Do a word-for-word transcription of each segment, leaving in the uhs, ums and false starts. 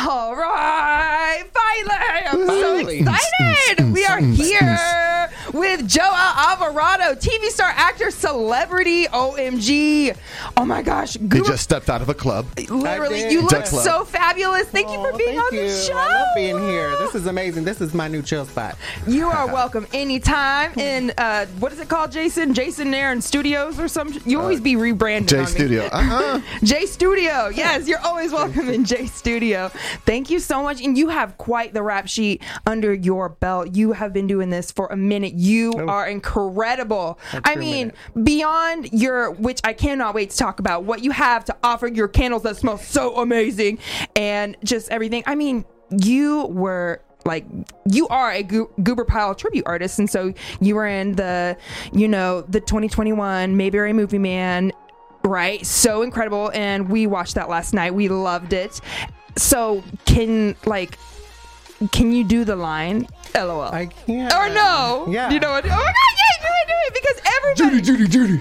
All right, finally, I'm so excited. We are here with Joel Alvarado, T V star, actor, celebrity. O M G. Oh my gosh. He just stepped out of a club. Literally, you look club. so fabulous. Thank you Oh, for being thank on you. the show. I love being here. This is amazing. This is my new chill spot. You are welcome anytime in, uh, what is it called, Jason? Jason Aaron Studios or something? You always be rebranded J on me. Studio. Uh-huh. J Studio. Yes, you're always welcome in J Studio. Thank you so much. And you have quite the rap sheet under your belt. You have been doing this for a minute. You Oh. are incredible. That's I true mean, minute. beyond your, which I cannot wait to talk about, what you have to offer, your candles that smell so amazing, and just everything. I mean, you were like, you are a Go- Goober Pyle tribute artist, and so you were in the, you know, the twenty twenty-one Mayberry Movie Man, right? So incredible, and we watched that last night. We loved it. So can like, can you do the line? L O L. I can't. Or no? Yeah. You know what? Oh my God! Yeah, do it, do it, because everybody. Judy, Judy, Judy.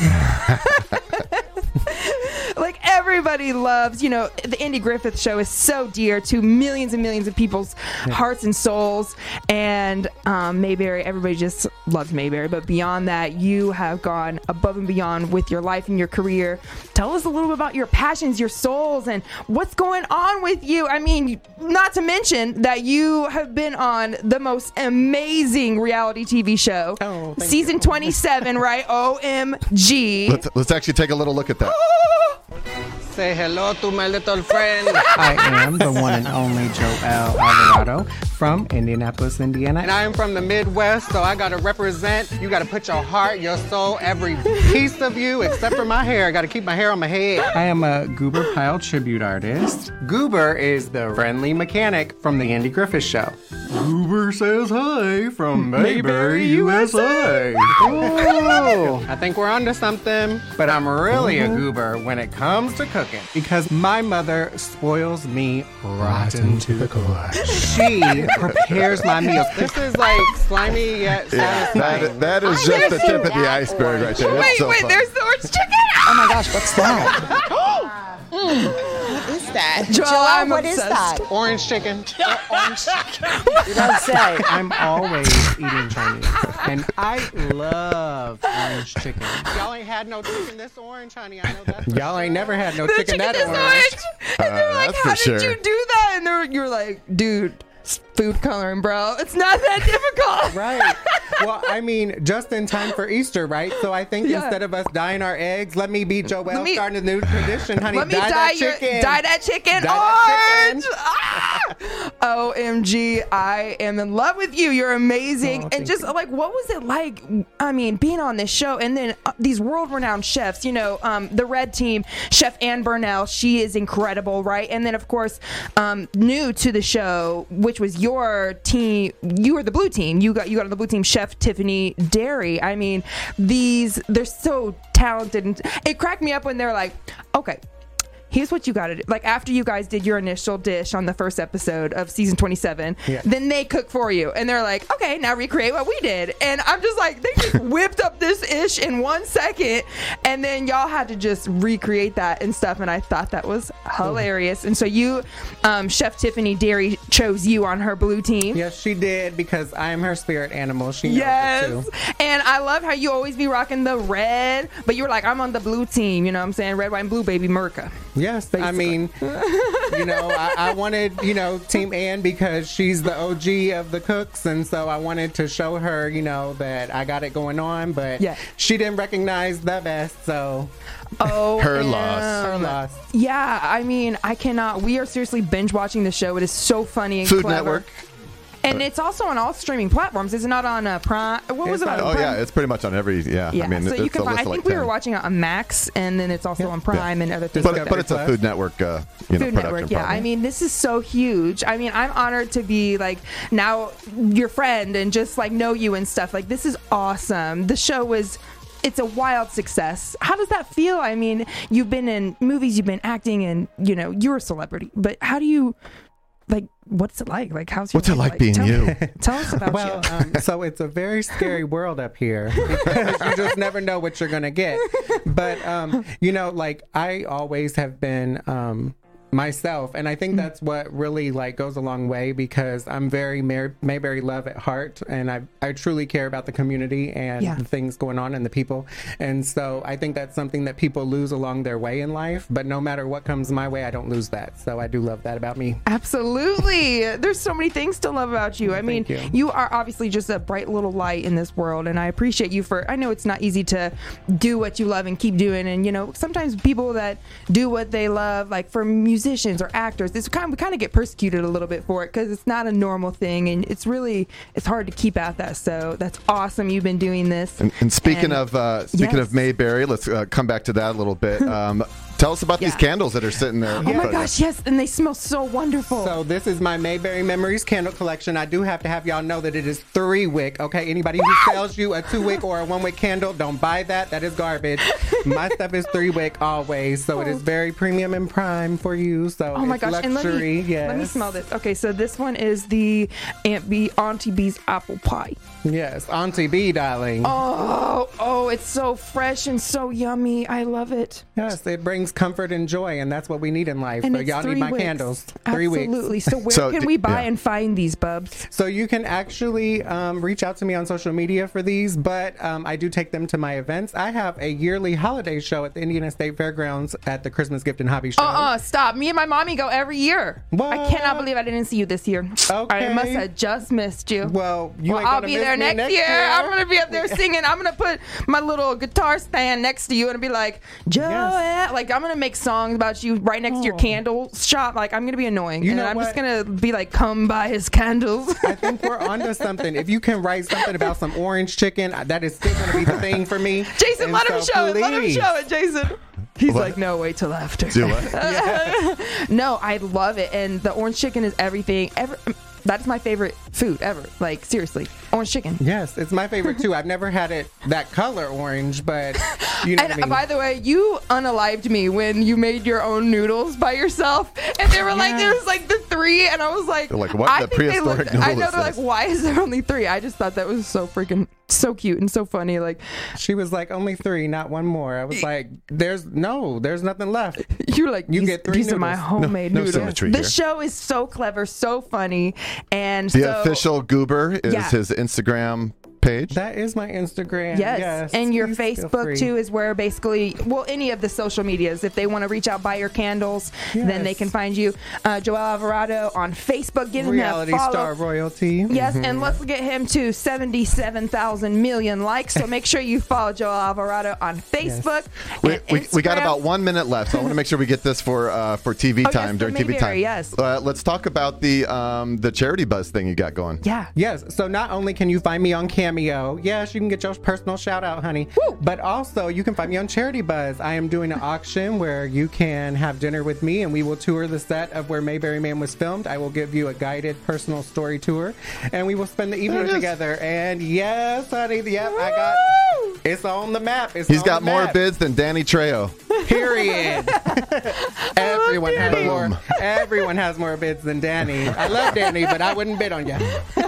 Like, everybody loves, you know, the Andy Griffith Show is so dear to millions and millions of people's hearts and souls. And um, Mayberry, everybody just loves Mayberry. But beyond that, you have gone above and beyond with your life and your career. Tell us a little bit about your passions, your souls, and what's going on with you. I mean, not to mention that you have been on the most amazing reality T V show. Oh, thank Season you. twenty-seven, right? O M G. Let's, let's actually take a little look at that. Say hello to my little friend. I am the one and only Joel Alvarado from Indianapolis, Indiana. And I am from the Midwest, so I gotta represent. You gotta put your heart, your soul, every piece of you, except for my hair. I gotta keep my hair on my head. I am a Goober Pyle tribute artist. Goober is the friendly mechanic from the Andy Griffith Show. Goober says hi from Mayberry, U S A. Ooh, I think we're onto something, but I'm really a goober when it comes to cooking because my mother spoils me rotten to the core. She prepares my meals. This is like slimy yet Yeah, satisfying. that, that is I just the haven't tip of seen the that iceberg right there. orange. That's Wait, so wait, fun. there's the orange chicken. Oh my gosh, what's that? What is that? Joel, Joel, I'm what is obsessed. that? Orange chicken. You don't say. I'm always eating Chinese, and I love orange chicken. Y'all ain't had no chicken this orange, honey. I know that. Y'all ain't never had no The chicken, chicken that is orange. orange. And they're Uh, like, that's how for did sure. you do that? And they're, you're like, dude, it's food coloring, bro. It's not that difficult. Right. Well, I mean, just in time for Easter, right? So I think Yeah. instead of us dyeing our eggs, let me be Joel Let me- starting a new tradition, honey. Let me dye, dye, that your, chicken. dye that chicken Dye that orange. chicken. Ah! O M G, I am in love with you. You're amazing. Oh, and thank just like, what was it like? I mean, being on this show and then uh, these world-renowned chefs, you know, um, the Red Team, Chef Ann Burnell, she is incredible, right? And then, of course, um, new to the show, which was your team, you were the blue team. You got you got on the blue team, Chef Tiffany Derry. I mean, these, they're so talented. And it cracked me up when they're like, okay, here's what you got to do. Like, after you guys did your initial dish on the first episode of season twenty-seven, Yeah. then they cook for you. And they're like, okay, now recreate what we did. And I'm just like, they just whipped up this ish in one second. And then y'all had to just recreate that and stuff. And I thought that was hilarious. And so you, um, Chef Tiffany Derry, chose you on her blue team. Yes, she did because I am her spirit animal. She knows Yes. it too. And I love how you always be rocking the red, but you were like, I'm on the blue team. You know what I'm saying? Red, white, and blue, baby, Merca. Yes, I mean, you know, I, I wanted, you know, Team Ann because she's the O G of the cooks, and so I wanted to show her, you know, that I got it going on, but Yeah. she didn't recognize the best, so Oh, Her and- loss. her loss. Yeah, I mean, I cannot. We are seriously binge watching the show. It is so funny and Food clever. Network. And it's also on all streaming platforms. Is it not on uh, Prime? What was It's it on? on- Oh, Prime? yeah, it's pretty much on every, yeah. Yeah, I mean, so it's you can a find. list I of think like we were ten. watching it on Max, and then it's also on Prime and other things. But, like but that. it's a Food Network, uh, you know, Food production Network, yeah. probably. I mean, this is so huge. I mean, I'm honored to be like now your friend and just like know you and stuff. Like, this is awesome. The show was. It's a wild success. How does that feel? I mean, you've been in movies, you've been acting, and you know you're a celebrity. But how do you, like, what's it like? Like, how's your What's it life like being tell, you? Tell us about Well, you. um, so it's a very scary world up here because you just never know what you're gonna get. But um, you know, like I always have been um, myself, and I think Mm-hmm. that's what really like goes a long way, because I'm very Mar- Mayberry love at heart, and I I truly care about the community and Yeah. the things going on and the people, and so I think that's something that people lose along their way in life. But no matter what comes my way, I don't lose that. So I do love that about me. Absolutely. There's so many things to love about you. I mean, you. you are obviously just a bright little light in this world, and I appreciate you for, I know it's not easy to do what you love and keep doing, and you know, sometimes people that do what they love, like for musicians or actors, it's kind of, we kind of get persecuted a little bit for it because it's not a normal thing, and it's really, it's hard to keep at that. So that's awesome. You've been doing this. And, and speaking And- of uh, speaking Yes. of Mayberry, let's uh, come back to that a little bit. Um, tell us about these Yeah. candles that are sitting there. Oh my gosh, yes, and they smell so wonderful. So this is my Mayberry Memories candle collection. I do have to have y'all know that it is three wick. Okay, anybody who sells you a two wick or a one wick candle, don't buy that. That is garbage. My stuff is three wick always, so it is very premium and prime for you. So Oh my it's gosh! luxury. And let me yes. let me smell this. Okay, so this one is the Aunt B Auntie B's apple pie. Yes, Auntie B, darling. Oh, oh, it's so fresh and so yummy. I love it. Yes, it brings comfort and joy, and that's what we need in life. And So it's y'all three need my wicks. candles. Three Absolutely. weeks. So where So can d- we buy yeah. and find these bubs? So you can actually um, reach out to me on social media for these, but um, I do take them to my events. I have a yearly holiday show at the Indiana State Fairgrounds at the Christmas Gift and Hobby Show. Uh-uh, stop. Me and my mommy go every year. What? I cannot believe I didn't see you this year. Okay. I must have just missed you. Well, you Well, ain't I'll gonna be miss there me next, year. I'm gonna be up there singing. I'm gonna put my little guitar stand next to you and be like, Joanne. Like I'm gonna make songs about you right next to your Oh. candle shop. Like I'm gonna be annoying, You and know I'm just what? gonna be like, come buy his candles. I think we're onto something. If you can write something about some orange chicken, that is still going to be the thing for me. Jason, And let him so show it. Let him please. show it, Jason. He's What? like, no, wait till after. Do what? No, I love it, and the orange chicken is everything. Ever, that's my favorite food ever. Like seriously, orange chicken. Yes, it's my favorite too. I've never had it that color orange, but you know And what I mean. by the way, you unalived me when you made your own noodles by yourself, and they were like, Yes. there was like the three, and I was like, They're like, what? I The think they prehistoric look- I noodle know it they're like, says. why is there only three? I just thought that was so freaking so cute and so funny. Like She was like, only three, not one more. I was like, there's no, there's nothing left. you're like, You these, get three these are my noodles. homemade No- no noodles. symmetry the here. show is so clever, so funny, and The so official Goober is Yeah. his Instagram page. That is my Instagram. Yes. and your please feel Facebook free. too is where basically, well, any of the social medias, if they want to reach out, buy your candles, then they Yes. can find you. Uh, Joel Alvarado on Facebook, give him Reality a follow. star royalty. Yes, and let's get him to seventy-seven thousand million likes. So make sure you follow Joel Alvarado on Facebook. We, and we, we got Instagram. about one minute left, so I want to make sure we get this for uh, for T V Oh, yes, time for during T V Mayberry, time. yes. Uh, let's talk about the um, the charity buzz thing you got going. Yeah. Yes, so not only can you find me on Cameo, yes, you can get your personal shout out, honey, Woo. but also you can find me on Charity Buzz. I am doing an auction where you can have dinner with me and we will tour the set of where Mayberry Man was filmed. I will give you a guided personal story tour and we will spend the evening There it is. together. And yes, honey, yep, I got it's on the map. It's He's on got the more map. bids than Danny Trejo. Period. everyone has Danny. more. Everyone has more bids than Danny. I love Danny, but I wouldn't bid on you.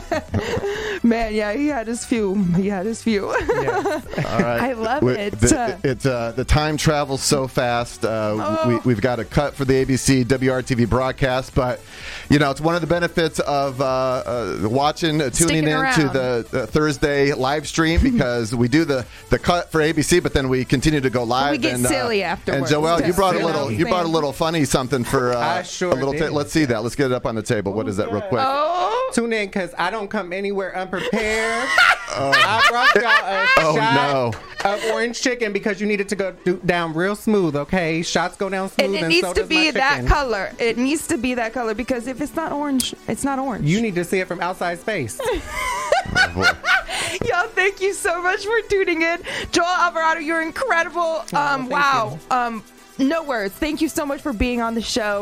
Man, yeah, he had his few. He had his few. Yes. All right. I love We- it. The, it, uh, the time travels so fast. Uh, Oh. we, we've got a cut for the A B C W R T V broadcast, but you know it's one of the benefits of uh, uh, watching, uh, tuning Sticking in around. to the, the Thursday live stream because we do the, the cut for A B C, but then we continue to go live. We get and, uh, silly And afterwards. Joel, you brought a Silly. little, you brought a little funny something for uh, I sure a little. did. let's see that. Let's get it up on the table. What is that, real quick? Oh, Tune in because I don't come anywhere unprepared. I brought y'all a Oh, shot of orange chicken because you need it to go do, down real smooth, okay? Shots go down smooth and and, it needs so to does be my that chicken. color. It needs to be that color because if it's not orange, it's not orange. You need to see it from outside space. Oh, boy. Y'all, thank you so much for tuning in. Joel Alvarado, you're incredible. Um, thank wow. Um, no words. Thank you so much for being on the show.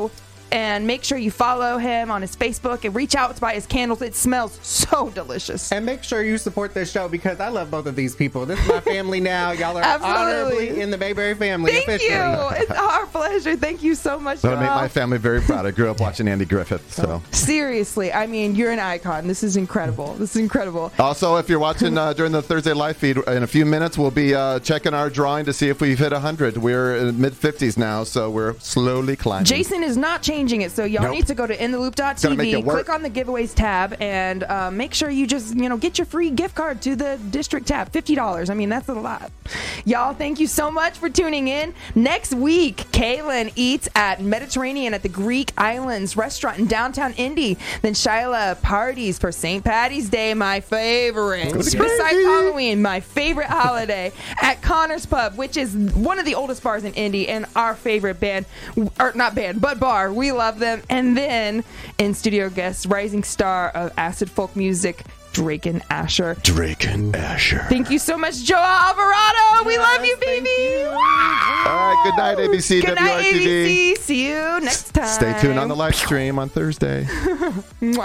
and make sure you follow him on his Facebook and reach out to buy his candles. It smells so delicious. And make sure you support this show because I love both of these people. This is my family now. Y'all are Absolutely. honorably in the Mayberry family. Thank officially. you. It's our pleasure. Thank you so much. That'll make Joel. my family very proud. I grew up watching Andy Griffith. So Seriously, I mean, you're an icon. This is incredible. This is incredible. also, if you're watching uh, during the Thursday live feed, in a few minutes we'll be uh, checking our drawing to see if we've hit one hundred. We're in mid fifties now, so we're slowly climbing. Jason is not changing it, so y'all Nope. need to go to in the loop dot Gotta t make v, it work. click on the giveaways tab, and uh, make sure you just, you know, get your free gift card to the district tab, fifty dollars. I mean, that's a lot. Y'all, thank you so much for tuning in. Next week, Kaylin eats at Mediterranean at the Greek Islands restaurant in downtown Indy. Then Shyla parties for Saint Patty's Day, my favorite. That's Besides crazy. Halloween, my favorite holiday, at Connor's Pub, which is one of the oldest bars in Indy and our favorite band, or not band, but bar. We love them. And then in studio guest, rising star of acid folk music, Drake and Asher. Drake and Asher. Thank you so much, Joel Alvarado. We love you, thank baby. you. All right, good night, A B C, Good W R night, T V. A B C. See you next time. Stay tuned on the live stream on Thursday. Mwah.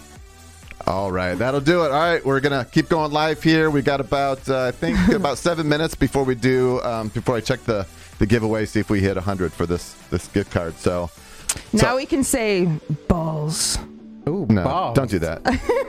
All right, that'll do it. All right, we're gonna keep going live here. We got about, uh, I think, about seven minutes before we do, um, before I check the the giveaway, see if we hit one hundred for this this gift card. So Now so- we can say balls. Ooh, no, balls. don't do that.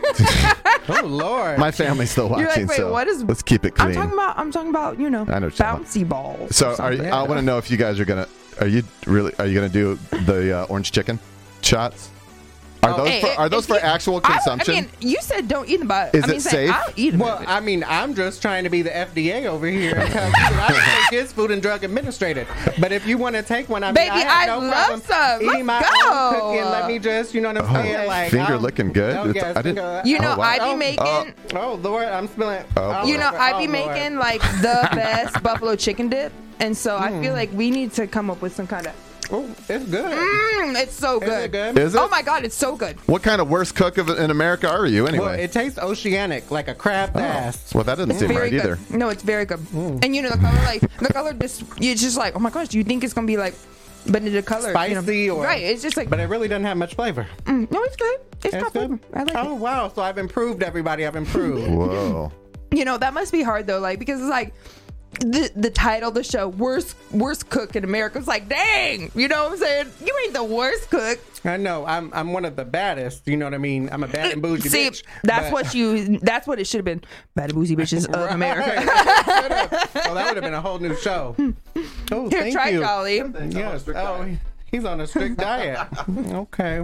Oh, Lord. My family's still watching, You're like, wait, so what is? let's keep it clean. I'm talking about. I'm talking about. You know, I know what you're talking bouncy balls. So or are something. you, I want to know if you guys are gonna. Are you really? Are you gonna do the uh, orange chicken shots? Are Oh, those Hey, for, are if those for you- actual I- consumption? I, mean, you said don't eat them, but Is I mean, it say, safe? I'll eat them. Well, I mean, I'm just trying to be the F D A over here. Because I don't think it's Food and Drug Administrated. But if you want to take one, I mean, Baby, I have no I love problem some. eating Let's my go. own cooking. Let me just, you know what I'm Oh, saying? Like, finger I'll- looking good. Oh, It's- yes, I didn't- finger- You know, Oh, wow. I be Oh, making. oh. Oh, Lord, I'm spilling. Oh, You know, Lord. I be Oh, Lord. making like the best buffalo chicken dip, and so I Hmm. feel like we need to come up with some kind of. Oh, it's good. Mm, it's so Is good. it good? Is it? Oh my god, it's so good. What kind of worst cook of, in America are you anyway? Well, it tastes oceanic, like a crab ass. Well, that doesn't seem Very right good. either. No, it's very good. And you know the color, like the color, just you're just like, oh my gosh, do you think it's gonna be like, but the color, Spicy you know, or right? It's just like, But it really doesn't have much flavor. mm, no, it's good. It's, It's got good. flavor. I like Oh, wow. So I've improved, everybody. I've improved. Whoa. it. You know that must be hard though, like because it's like. The, the title of the show, worst worst cook in America. It's like, dang, you know what I'm saying? You ain't the worst cook. I know. I'm I'm one of the baddest. You know what I mean? I'm a bad and bougie See, bitch. that's but- what you. That's what it should have been. Bad and boozy bitches of Right. America. Oh, that would have been a whole new show. Oh, Here, thank try you. Dolly. Yes. Oh, he's on a strict diet. Okay.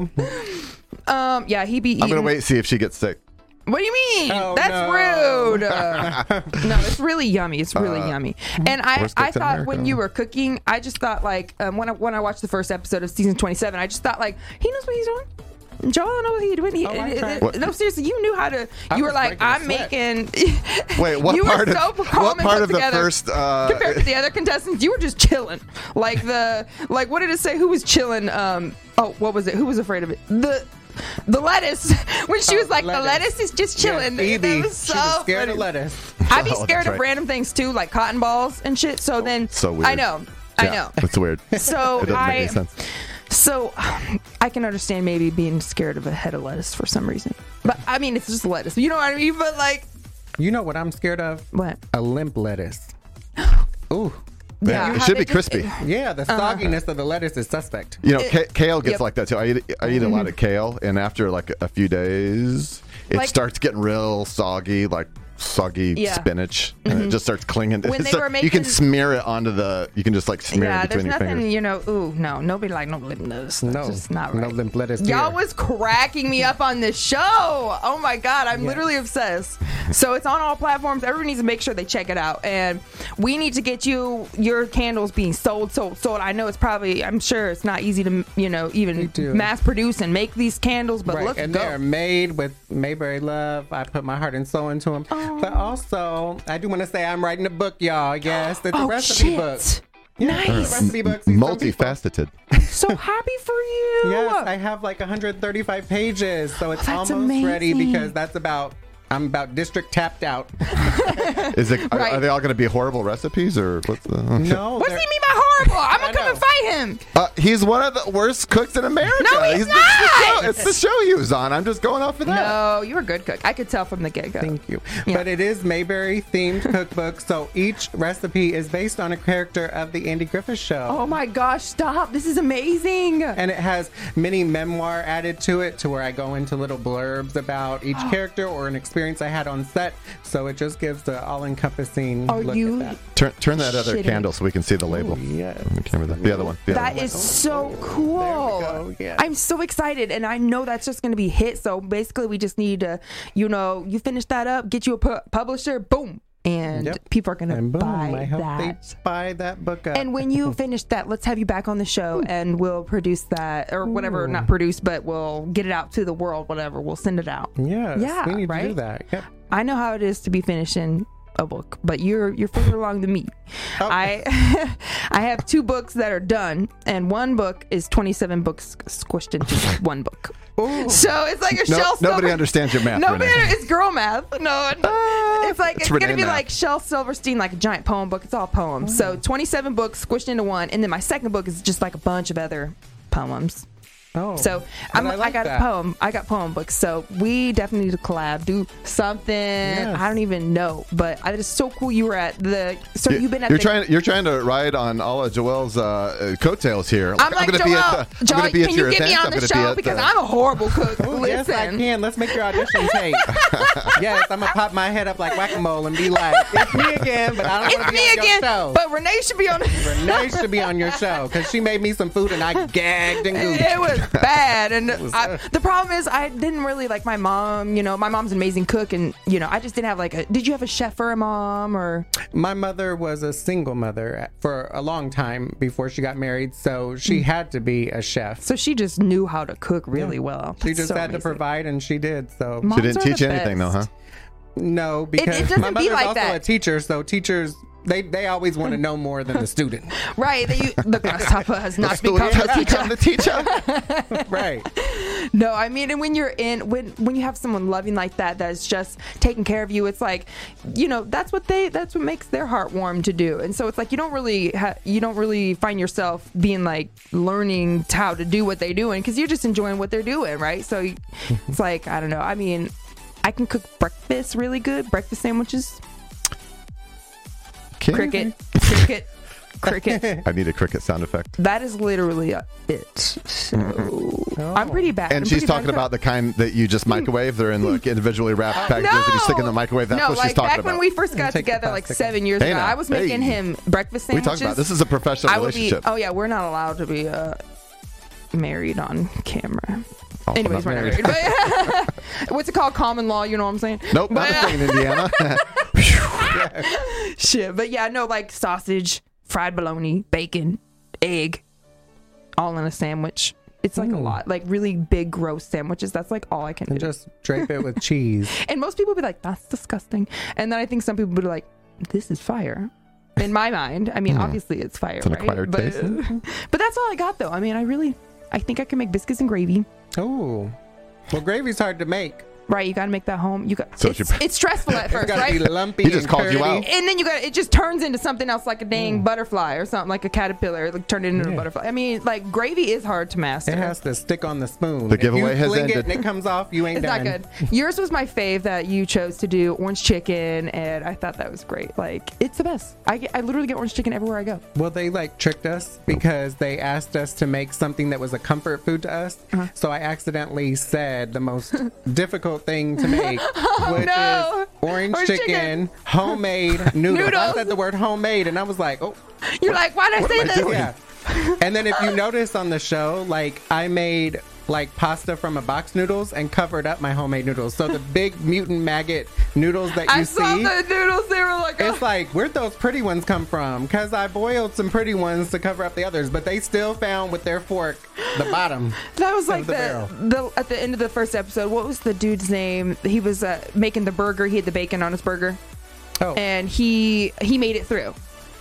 Um, yeah, he be eating. I'm gonna wait and see if she gets sick. What do you mean? Oh, That's no. rude. Uh, no, it's really yummy. It's really yummy. And I, worst I cooks in thought America. when you were cooking, I just thought like um, when I when I watched the first episode of season twenty-seven, I just thought like he knows what he's doing. Joel knows what he's doing. He, Oh, I it- tried. it- What? no, seriously, you knew how to. I You were was like, breaking a I'm sweat. making. Wait, what you part were of so calm what and part put of the together. first? Uh, Compared to the other contestants, you were just chilling. Like the like, what did it say? Who was chilling? Um. Oh, what was it? Who was afraid of it? The. The lettuce, when she Oh, was like, lettuce. the lettuce is just chilling. Yeah, Phoebe, That was so she was scared funny. of lettuce. I'd be Oh, scared that's of right. random things too, like cotton balls and shit. So then, so weird. I know, I yeah, know. It's weird. So It doesn't make I, any sense. so I can understand maybe being scared of a head of lettuce for some reason. But I mean, it's just lettuce. You know what I mean? But like, You know what I'm scared of? what? A limp lettuce. Ooh. Yeah, you it have should be it just- crispy. Yeah, the Uh-huh. sogginess of the lettuce is suspect. You know, It- ca- kale gets yep. like that too. I eat, I eat a lot of kale, and after like a few days, it Like- starts getting real soggy, like soggy Yeah. spinach, and it just starts clinging. When It's they like- were you can making- smear it onto the. You can just like smear Yeah, it there's between your nothing, fingers. you know. Ooh, no, nobody like no limp lettuce. That's No, just not no right. limp lettuce. Y'all here. was cracking me up on this show. Oh my god, I'm literally obsessed. So it's on all platforms. Everyone needs to make sure they check it out, and we need to get you your candles being sold, sold, sold. I know it's probably, I'm sure it's not easy to, you know, Me even too. mass produce and make these candles, but Right, let's and go. they're made with Mayberry love. I put my heart and soul into them. Oh. But also, I do want to say I'm writing a book, y'all. Yes, it's a Oh recipe shit! book. Yeah, it's a Nice. recipe book. See, some people- Multifaceted. So happy for you. Yes, I have like one hundred thirty-five pages, so it's That's almost ready amazing. because that's about I'm about district tapped out. Is it? Are, Right. are they all going to be horrible recipes or what's the? No. What does they're- he mean by horrible? I'm I gonna come know. and fight him. Uh, he's one of the worst cooks in America. No, he's It's the show- not. It's the show he was on. I'm just going off of that. No, you're a good cook. I could tell from the get go. Thank you. Yeah. But it is Mayberry themed cookbook, so each recipe is based on a character of the Andy Griffith Show. Oh my gosh! Stop! This is amazing. And it has mini memoir added to it, to where I go into little blurbs about each character or an experience I had on set. So it just gives the all-encompassing Are look you? at that. Turn, turn that other Shitting. candle so we can see the label. Oh, yes. The camera, the, the other one. The That other is so cool. There we go, yeah. I'm so excited, and I know that's just going to be hit. So basically, we just need to, you know, you finish that up, get you a pu- publisher, boom, and Yep. people are going to And boom, buy I hope that. they buy that book up. And when you finish that, let's have you back on the show, and we'll produce that or whatever. Ooh. Not produce, but we'll get it out to the world. Whatever, we'll send it out. yes, Yeah, we need to do right? that. Yep. I know how it is to be finishing a book, but you're you're further along than me. Oh. I I have two books that are done, and one book is twenty-seven books squished into one book. Ooh. So it's like a No, Shel nobody Silver- understands your math. Nobody, Renee. it's girl math. No, it's like it's it's, Renee gonna be math. like Shel Silverstein, like a giant poem book. It's all poems. So twenty-seven books squished into one, and then my second book is just like a bunch of other poems. Oh. So But I'm, I I, like got that. a poem. I got poem books. So we definitely need to collab, do something. I don't even know, but it is so cool. You were at the. So You- you've been at you're the. trying. You're trying to ride on all of Joelle's uh, uh, coattails here. I'm like, gonna Joel, be at the, Joel, I'm gonna be at can your you get me event. on I'm the gonna be show at because the- I'm a horrible cook. Ooh, Listen, yes, I can. Let's make your audition tape. Yes, I'm gonna pop my head up like whack-a-mole and be like, "It's me again," but I don't want it's to be me on again. your show. But Renee should be on. Renee should be on your show because she made me some food and I gagged and goofed. It was bad, and I, the problem is I didn't really like my mom. You know, my mom's an amazing cook, and you know, I just didn't have like a. Did you have a chef or a mom or? My mother was a single mother for a long time before she got married, so she had to be a chef. So she just knew how to cook really well. She That's just so had to amazing. provide, and she did. So Moms She didn't are teach the you anything, though, huh? best. no, because doesn't my be mother's like also that. a teacher, so teachers they they always want to know more than the student. Right, that you, the grasshopper has not Student become a has teacher. become the teacher. Right. No, I mean, and when you're in, when when you have someone loving like that, that's just taking care of you, it's like, you know, that's what they, that's what makes their heart warm to do. And so it's like you don't really, ha- you don't really find yourself being like learning how to do what they're doing because you're just enjoying what they're doing, right? So you- it's like I don't know. I mean, I can cook breakfast really good, breakfast sandwiches. Can- Cricket, cricket, cricket. I need a cricket sound effect. That is literally uh, it. So I'm pretty bad. And I'm she's pretty talking bad about the kind that you just microwave. They're in like individually wrapped packages that you stick in the microwave. That's no, what like she's talking back about. when we first got take the together, like plastic seven years Hey ago, now. I was making Hey. him breakfast we sandwiches. talked about this is a professional I would be. relationship. Oh yeah, we're not allowed to be uh, married on camera. Oh, Anyways, not we're not married. married. But what's it called? Common law. You know what I'm saying? Nope, But, not a thing in Indiana. Shit, but yeah, no, like sausage, fried bologna, bacon, egg, all in a sandwich. It's like a lot, like really big, gross sandwiches. That's like all I can And do. just drape it with cheese. And most people be like, "That's disgusting," and then I think some people would be like, "This is fire." In my mind, I mean, obviously it's fire, It's an right? acquired but, taste. but that's all I got, though. I mean, I really, I think I can make biscuits and gravy. Oh, well, gravy's hard to make. Right, you got to make that home. You got. So it's, it's your- it's stressful at It's first, gotta right? be lumpy. He just and called you curdy. out. And then you got it just turns into something else, like a dang butterfly or something, like a caterpillar, like turned it into Yeah. a butterfly. I mean, like gravy is hard to master. It has to stick on the spoon. The giveaway if has you fling ended. it and it comes off, you ain't It's done. not good. Yours was my fave that you chose to do orange chicken, and I thought that was great. Like, it's the best. I get, I literally get orange chicken everywhere I go. Well, they like tricked us because they asked us to make something that was a comfort food to us. Uh-huh. So I accidentally said the most difficult thing to make, which no. is orange, Orange chicken, chicken. homemade noodles. I Noodles. said the word homemade, and I was like, oh, You're like, why did I say am I this? doing? yeah. And then if you notice on the show, like I made like pasta from a box noodles and covered up my homemade noodles. So the big mutant maggot noodles that you I saw see. the noodles. They were like, It's like, where'd those pretty ones come from? Because I boiled some pretty ones to cover up the others, but they still found with their fork the bottom. that was like the the, barrel. the at the end of the first episode. What was the dude's name? He was uh, making the burger. He had the bacon on his burger, Oh, and he he made it through.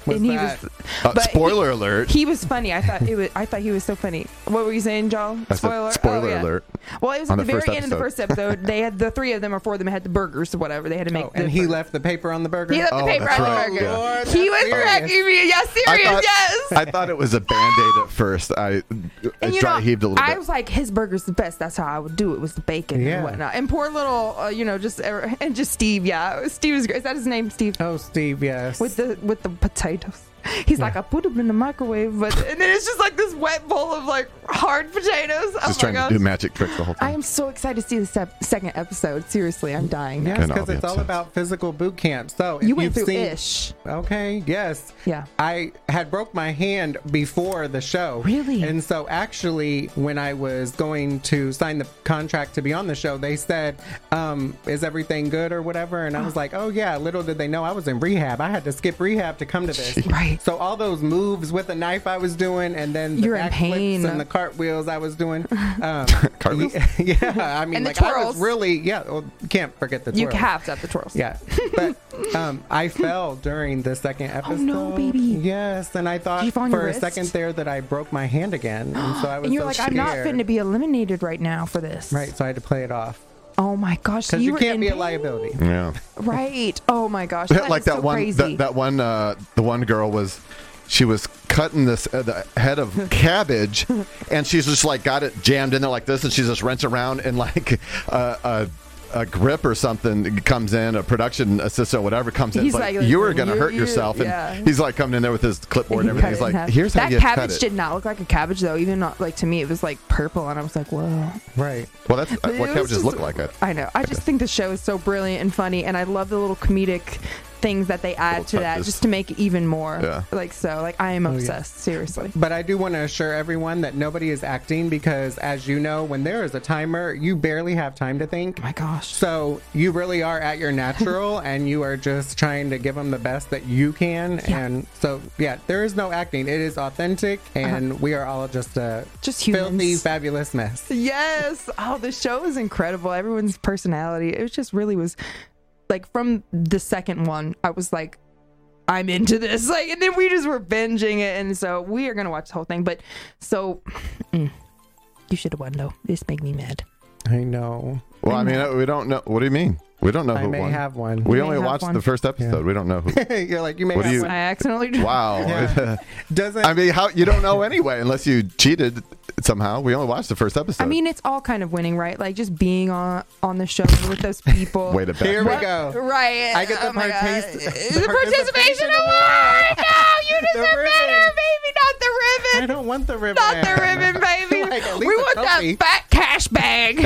What's and he that? was. Uh, but spoiler he, alert. He was funny. I thought it was. I thought he was so funny. What were you saying, Joel? I said, Spoiler. spoiler oh, yeah. alert. Well, it was On at the, the very first end of the episode. first episode. They had the three of them or four of them had the burgers or whatever. They had to make. Oh, the and he burger. left the paper on the burger. He left Oh, the paper that's on right. the burger. Oh, Lord, he was that's cracking serious. me. Yeah, serious. I thought, yes. I thought it was a Band-Aid at first. I, And I you dry know, heaved a little I bit. was like, his burger's the best. That's how I would do it. Was the bacon Yeah. and whatnot. And poor little, uh, you know, just uh, and just Steve. Yeah, Steve is great. Is that his name, Steve? Oh, Steve, yes. With the with the potatoes. He's like, I put them in the microwave, but and then it's just like this wet bowl of like hard potatoes. Oh Just my trying gosh. to do magic tricks the whole I time. am so excited to see the sep- second episode. Seriously, I'm dying. now. Yes, And because it's all audiences. about physical boot camp. So if You went you've through seen, Ish. Okay, yes. Yeah. I had broke my hand before the show. Really? And so actually, when I was going to sign the contract to be on the show, they said, um, is everything good or whatever? And I was like, oh, yeah. Little did they know I was in rehab. I had to skip rehab to come to this. Right. So all those moves with the knife I was doing and then the You're in back pain. flips and the cartwheels I was doing. Um, Cartwheels? Yeah. I mean, And the like I twirls. was really, yeah. Well, can't forget the You twirls. have to have the twirls. Yeah, but um, I fell during the second episode. Oh, no, baby. Yes, and I thought Did you fall on for your a wrist? second there that I broke my hand again, and so I was. And you're so like, I'm not scared. fitting to be eliminated right now for this. Right, so I had to play it off Oh my gosh. So because you, were can't in be a pain? liability. Yeah. Right. Oh my gosh. That like is that so one crazy. that, that one uh the one girl was she was cutting this uh, the head of cabbage and she's just like got it jammed in there like this and she's just wrenching around and like uh, a a grip or something comes in, a production assistant or whatever comes in. He's like, like, you were gonna you- hurt you- yourself, and yeah. he's like coming in there with his clipboard and He everything. cut He's it in like, half. "Here's how that you cut cabbage it." did not look like a cabbage though. Even not like to me, it was like purple, and I was like, "Whoa!" Right. Well, that's uh, It what was cabbages just- look like. I, I know. I just think the show is so brilliant and funny, and I love the little comedic things that they add Little to that touches. just to make it even more. Yeah. Like so, like I am Oh, yeah. obsessed. Seriously. But I do want to assure everyone that nobody is acting because, as you know, when there is a timer, you barely have time to think. Oh my gosh. So you really are at your natural, and you are just trying to give them the best that you can. Yeah. And so, yeah, there is no acting. It is authentic, and we are all just a Just filthy, humans. fabulous mess. Yes. Oh, the show is incredible. Everyone's personality. It just really was like from the second one, I was like, I'm into this. Like, and then we just were binging it. And so we are going to watch the whole thing. But so mm, you should have won, though. This made me mad. I know. well, I mean, we don't know. What do you mean? We don't know I who may won. have one. We You only may have watched one. the first episode. Yeah. We don't know who. You're like, you may What do have you- one. I accidentally. Wow. Yeah. Doesn't I mean, how you don't know anyway unless you cheated somehow. We only watched the first episode. I mean, it's all kind of winning, right? Like just being on on the show with those people. Way to back. Here we up. go. Right. I get the Oh my God. partic- the, the participation participation award. No, you The deserve ribbon. better, baby. Not the I ribbon. don't want the ribbon. Not the ribbon, baby. Like, at least we a want trophy. that fat cash bag.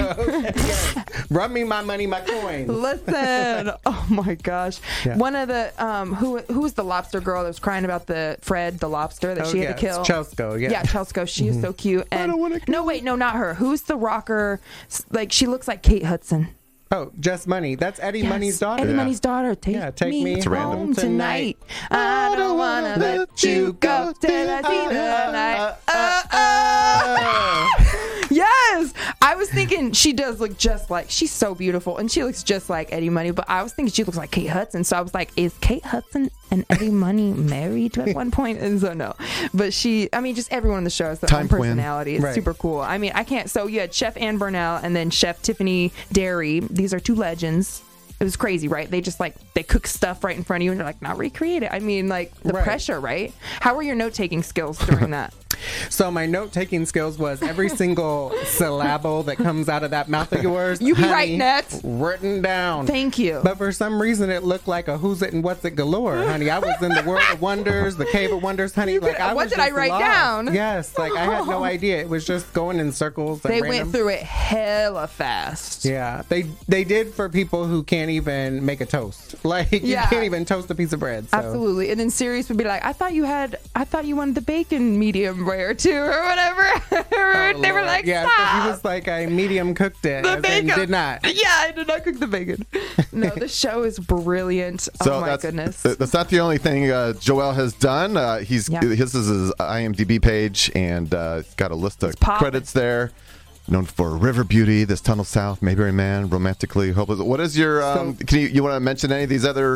Run me my money, my coin. Listen, oh my gosh! Yeah. One of the um, who who was the lobster girl that was crying about the Fred, the lobster that Oh, she had yeah, to kill? it's Chelsko, yeah. yeah, Chelsko. She is so cute. And don't wanna kill no, wait, no, not her. Who's the rocker? S- Like she looks like Kate Hudson. Oh, Just Money. That's Eddie Yes, Money's daughter. Eddie Yeah. Money's daughter. Take, Yeah, take me, me It's random. home tonight. I don't wanna let you go till I see the night. Uh, uh. Yes, I was thinking she does look just like, she's so beautiful and she looks just like Eddie Money, but I was thinking she looks like Kate Hudson. So I was like, is Kate Hudson and Eddie Money married at one point? And so no, but she, I mean, just everyone in the show has their Time own Quinn. personality. It's Right. super cool. I mean, I can't, so you had Chef Ann Burnell and then Chef Tiffany Derry. These are two legends. It was crazy, right? They just like, they cook stuff right in front of you and they're like, not recreate it. I mean, like the Right. pressure, right? How were your note taking skills during that? So my note-taking skills was every single syllable that comes out of that mouth of yours. You be honey, writing that? Written down. Thank you. But for some reason, it looked like a who's it and what's it galore, honey. I was in the world of wonders, the cave of wonders, honey. You like could- I what was did I just write lost. down? Yes, like I had no idea. It was just going in circles. And They random. went through it hella fast. Yeah, they they did for people who can't even make a toast. Like you Yeah. can't even toast a piece of bread. So. Absolutely. And then Sirius would be like, I thought you had, I thought you wanted the bacon medium rare too, or whatever. Oh, they were Lord. like, yeah, so stop. he was like, I medium cooked it. The as in bacon. did not. Yeah, I did not cook the bacon. No, the show is brilliant. So oh my that's, goodness. th- That's not the only thing uh, Joel has done. Uh, he's Yeah. his is his IMDb page, and uh, he's got a list of It's poppin'. credits there. Known for River Beauty, This Tunnel South, Mayberry Man, Romantically Hopeless. What is your? Um, So- can you you want to mention any of these other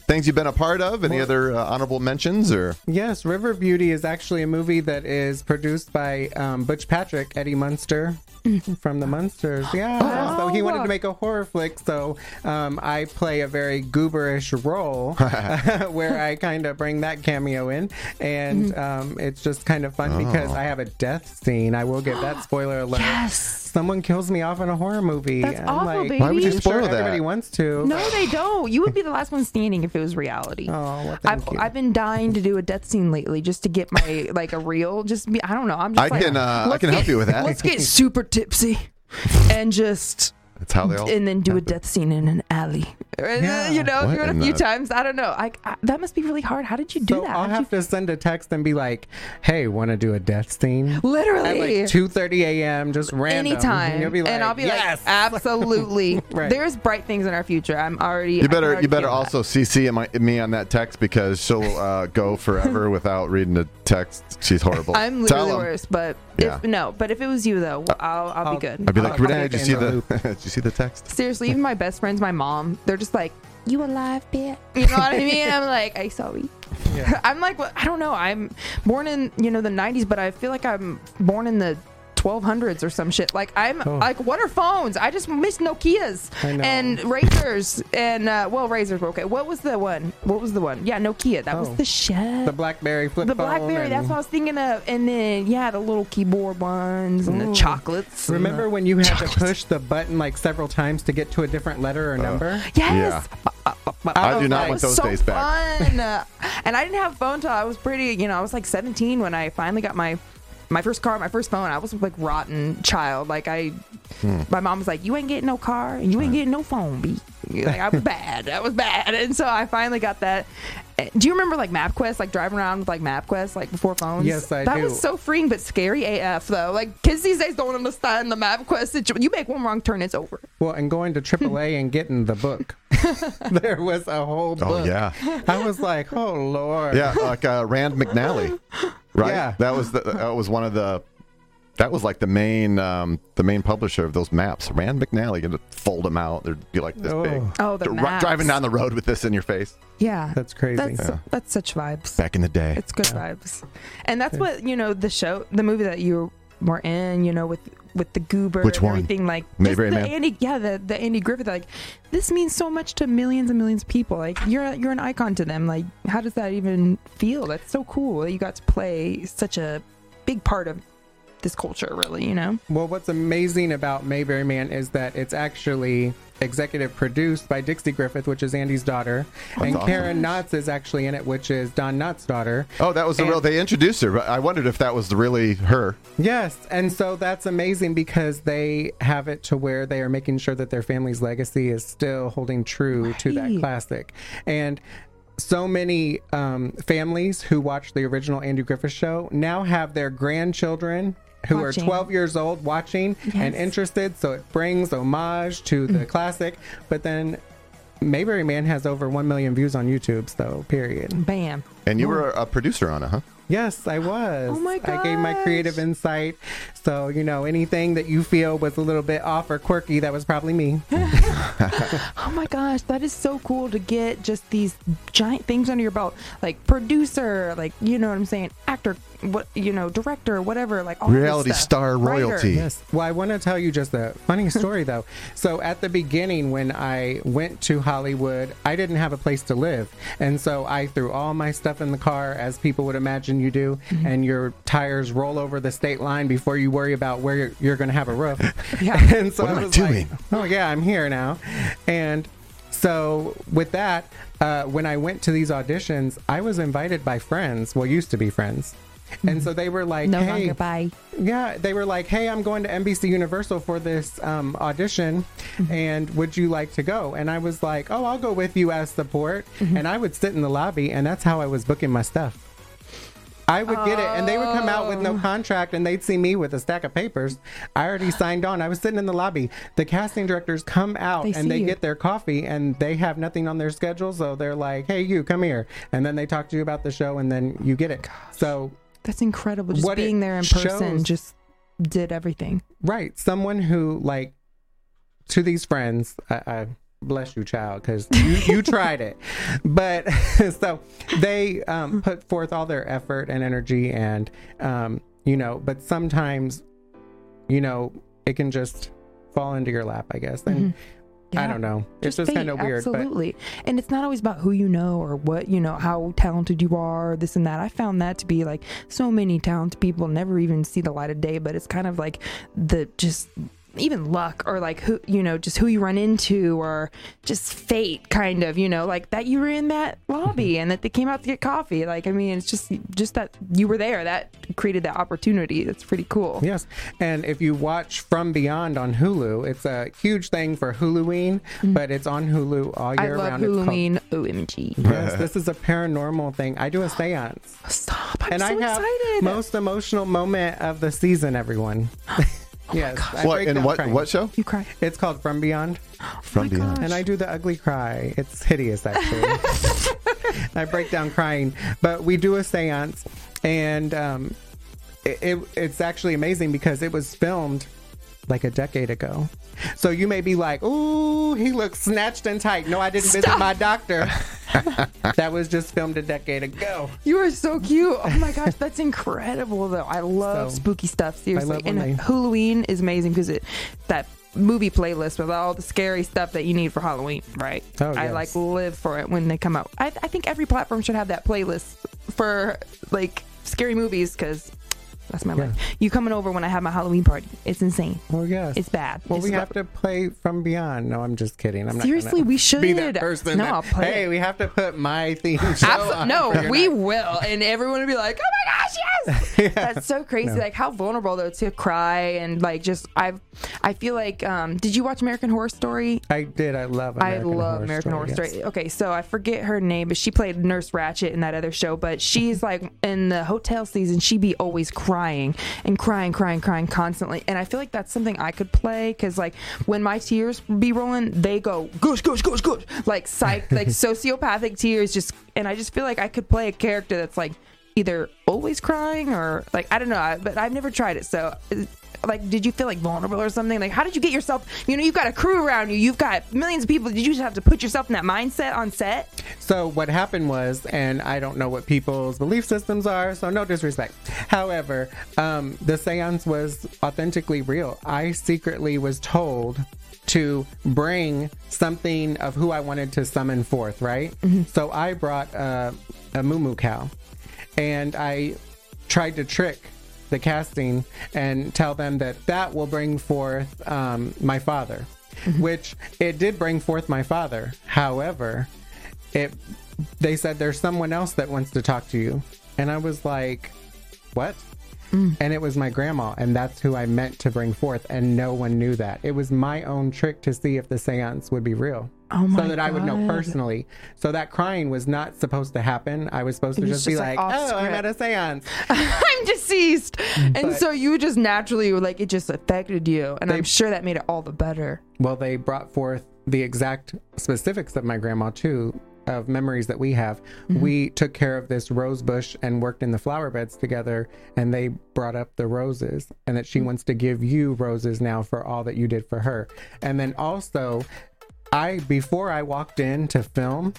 things you've been a part of? Any other uh, honorable mentions? Or Yes, River Beauty is actually a movie that is produced by um, Butch Patrick, Eddie Munster. From the Munsters, yeah. Oh. So he wanted to make a horror flick, so um, I play a very gooberish role where I kind of bring that cameo in, and um, it's just kind of fun Oh. because I have a death scene. I will give that spoiler alert. Yes. Someone kills me off in a horror movie. That's I'm awful, like, baby. Why would you I'm spoil sure that? Everybody wants to. No, they don't. You would be the last one standing if it was reality. Oh, well, thank I've, you. I've been dying to do a death scene lately just to get my like a reel. Just be, I don't know. I'm just I like, can uh, I let's can help get- you with that. Let's get super tipsy and just That's how they all. and then do a death scene in an alley. Yeah. You know, What do it a in few the- times. I don't know. I, I that must be really hard. How did you do So that? I'll How'd have to send a text and be like, "Hey, want to do a death scene?" you, At literally like two thirty a.m. just random. anytime, And, you'll be like, and I'll be yes! like, absolutely. Right. There's bright things in our future. I'm already. You I better can you better already feel also C C my, me on that text because she'll uh, go forever without reading the text. She's horrible. that. I'm Tell literally 'em. worse, but Yeah. if, no. But if it was you though, I'll I'll, I'll- be good. I'd be like, I'll Renee, keep did you it see in the the did you see the text? Seriously, even my best friend's my mom. They're just like, "You alive, bitch?" You know what I mean? I'm like, "I sorry." Yeah. I'm like, well, I don't know. I'm born in you know the nineties, but I feel like I'm born in the twelve hundreds or some shit. Like I'm Oh. like, what are phones? I just miss Nokias I know. and Razors and uh, well, Razors were okay. What was the one? What was the one? Yeah, Nokia. That Oh. was the shit. The BlackBerry flip The phone. BlackBerry. and- That's what I was thinking of. And then yeah, the little keyboard ones and the Ooh. chocolates. and Remember the- when you had Chocolates. to push the button like several times to get to a different letter or number? Yes. I do was not like, want those so days back. fun. Uh, and I didn't have a phone till I was pretty, you know, I was like seventeen when I finally got my my first car, my first phone. I was like rotten child. Like I, my mom was like, "You ain't getting no car and you ain't getting no phone, B." Like I was bad. I was bad. And so I finally got that. Uh, Do you remember like MapQuest, like driving around with like MapQuest, like before phones? Yes, I that do. was so freeing, but scary A F though. Like kids these days don't understand the MapQuest situation. You make one wrong turn, it's over. Well, and going to triple A and getting the book. There was a whole book. Oh yeah, I was like, oh Lord. yeah, like uh, Rand McNally, right? Yeah. That was the that was one of the that was like the main um, the main publisher of those maps. Rand McNally, you'd fold them out. They'd be like this Oh. big. Oh, the Dri- maps. driving down the road with this in your face Yeah, That's crazy. That's Yeah. that's such vibes. back in the day. It's good vibes, and that's what you know. The show, the movie that you were in, you know, with with the goober Which and one? everything, like just Mayberry the Man? Andy, yeah, the the Andy Griffith. Like this means so much to millions and millions of people. Like you're you're an icon to them. Like how does that even feel? That's so cool that you got to play such a big part of this culture. Really, you know. Well, what's amazing about Mayberry Man is that it's actually executive produced by Dixie Griffith, which is Andy's daughter, and awesome. Karen Knotts is actually in it, which is Don Knotts' daughter. Oh, that was the And- real. They introduced her, but I wondered if that was really her. Yes, and so that's amazing because they have it to where they are making sure that their family's legacy is still holding true to that Right. classic. And so many um, families who watched the original Andy Griffith show now have their grandchildren who Watching. are twelve years old watching and Yes. interested, so it brings homage to the classic. But then Mayberry Man has over one million views on YouTube, so period. Bam. And you were a producer on it, huh? Yes, I was. Oh my I gave my gosh. creative insight. So, you know, anything that you feel was a little bit off or quirky, that was probably me. Oh my gosh, that is so cool to get just these giant things under your belt, like producer, like you know what I'm saying, actor, what you know, director, whatever, like all this Reality stuff. star Writer. royalty. Yes. Well, I want to tell you just a funny story, though. So at the beginning, when I went to Hollywood, I didn't have a place to live. And so I threw all my stuff in the car, as people would imagine you do, Mm-hmm. and your tires roll over the state line before you worry about where you're, you're going to have a roof. Yeah. And so What am I was doing? like, oh, yeah, I'm here now. And so with that, uh, when I went to these auditions, I was invited by friends, well, used to be friends. And so they were like, No hey, longer bye. yeah, they were like, hey, I'm going to N B C Universal for this um, audition, and would you like to go? And I was like, oh, I'll go with you as support. And I would sit in the lobby, and that's how I was booking my stuff. I would get it, and they would come out with no contract, and they'd see me with a stack of papers. I already signed on. I was sitting in the lobby. The casting directors come out, They and see they you. get their coffee, and they have nothing on their schedule, so they're like, hey, you, come here. And then they talk to you about the show, and then you get it. So, That's incredible. Just What being it there in person shows- just did everything. right, someone who, like, to these friends, I, I bless you, child, because you, you tried it. But so they um, put forth all their effort and energy, and um, you know, but sometimes, you know, it can just fall into your lap, I guess. And Mm-hmm. Yeah. I don't know. It's Just just kind of weird. Absolutely. But... And it's not always about who you know or what, you know, how talented you are, this and that. I found that to be like so many talented people never even see the light of day, but it's kind of like the just even luck or like who, you know, just who you run into or just fate kind of, you know, like that you were in that lobby and that they came out to get coffee. Like, I mean, it's just, just that you were there that created that opportunity. That's pretty cool. Yes. And if you watch From Beyond on Hulu, it's a huge thing for Huluween, mm-hmm. but it's on Hulu all year I love round. Huluween. O M G. Yes, this is a paranormal thing. I do a seance. Stop. I'm and so I have excited. Most emotional moment of the season, everyone. Oh yes. I what break and down what crying. What show? You cry. It's called From Beyond. From oh Beyond. gosh. And I do the ugly cry. It's hideous, actually. I break down crying. But we do a seance, and um, it, it, it's actually amazing because it was filmed like a decade ago. So you may be like, ooh, he looks snatched and tight. No, I didn't Stop. visit my doctor. That was just filmed a decade ago. You are so cute. Oh my gosh, that's incredible though. I love So, spooky stuff, seriously. love And when they- Halloween is amazing because it that movie playlist with all the scary stuff that you need for Halloween, right? Oh, I yes. like live for it when they come out. I, I think every platform should have that playlist for like scary movies because that's my Yeah. life. You coming over when I have my Halloween party. It's insane. Oh, yes. It's bad. Well, It's we lo- have to play From Beyond. No, I'm just kidding. I'm Seriously, not we should. be that person. No, that, I'll play hey, it. we have to put my theme show Absol- on no, for your we night. will, and everyone will be like, "Oh my gosh, yes!" Yeah. That's so crazy. No. Like how vulnerable though to cry and like just I, I feel like. Um, did you watch American Horror Story? I did. I love American I love Horror American Story, Horror yes. Story. Okay, so I forget her name, but she played Nurse Ratched in that other show. But she's like in the hotel season, she be always crying and crying, crying, crying constantly. And I feel like that's something I could play because like when my tears be rolling, they go gush, gush, gush, gush, like psych, like sociopathic tears. Just and I just feel like I could play a character that's like either always crying or like I don't know. I, but I've never tried it, so. Like, did you feel like vulnerable or something? Like, how did you get yourself? You know, you've got a crew around you. You've got millions of people. Did you just have to put yourself in that mindset on set? So what happened was, and I don't know what people's belief systems are, so no disrespect. However, um, the seance was authentically real. I secretly was told to bring something of who I wanted to summon forth, right? Mm-hmm. So I brought uh, a moo-moo cow, and I tried to trick the casting and tell them that that will bring forth um, my father, mm-hmm. which it did bring forth my father. However, it they said there's someone else that wants to talk to you. And I was like, what? Mm. And it was my grandma, and that's who I meant to bring forth, and no one knew that. It was my own trick to see if the seance would be real. Oh my so that God. I would know personally. So that crying was not supposed to happen. I was supposed to was just, be just, like, like, off oh, I'm script. at a seance. I'm deceased. And But- so you just naturally were like, it just affected you. And They- I'm sure that made it all the better. Well, they brought forth the exact specifics of my grandma, too, of memories that we have. Mm-hmm. We took care of this rose bush and worked in the flower beds together, and they brought up the roses, and that she mm-hmm. wants to give you roses now for all that you did for her. And then also, I, before I walked in to film,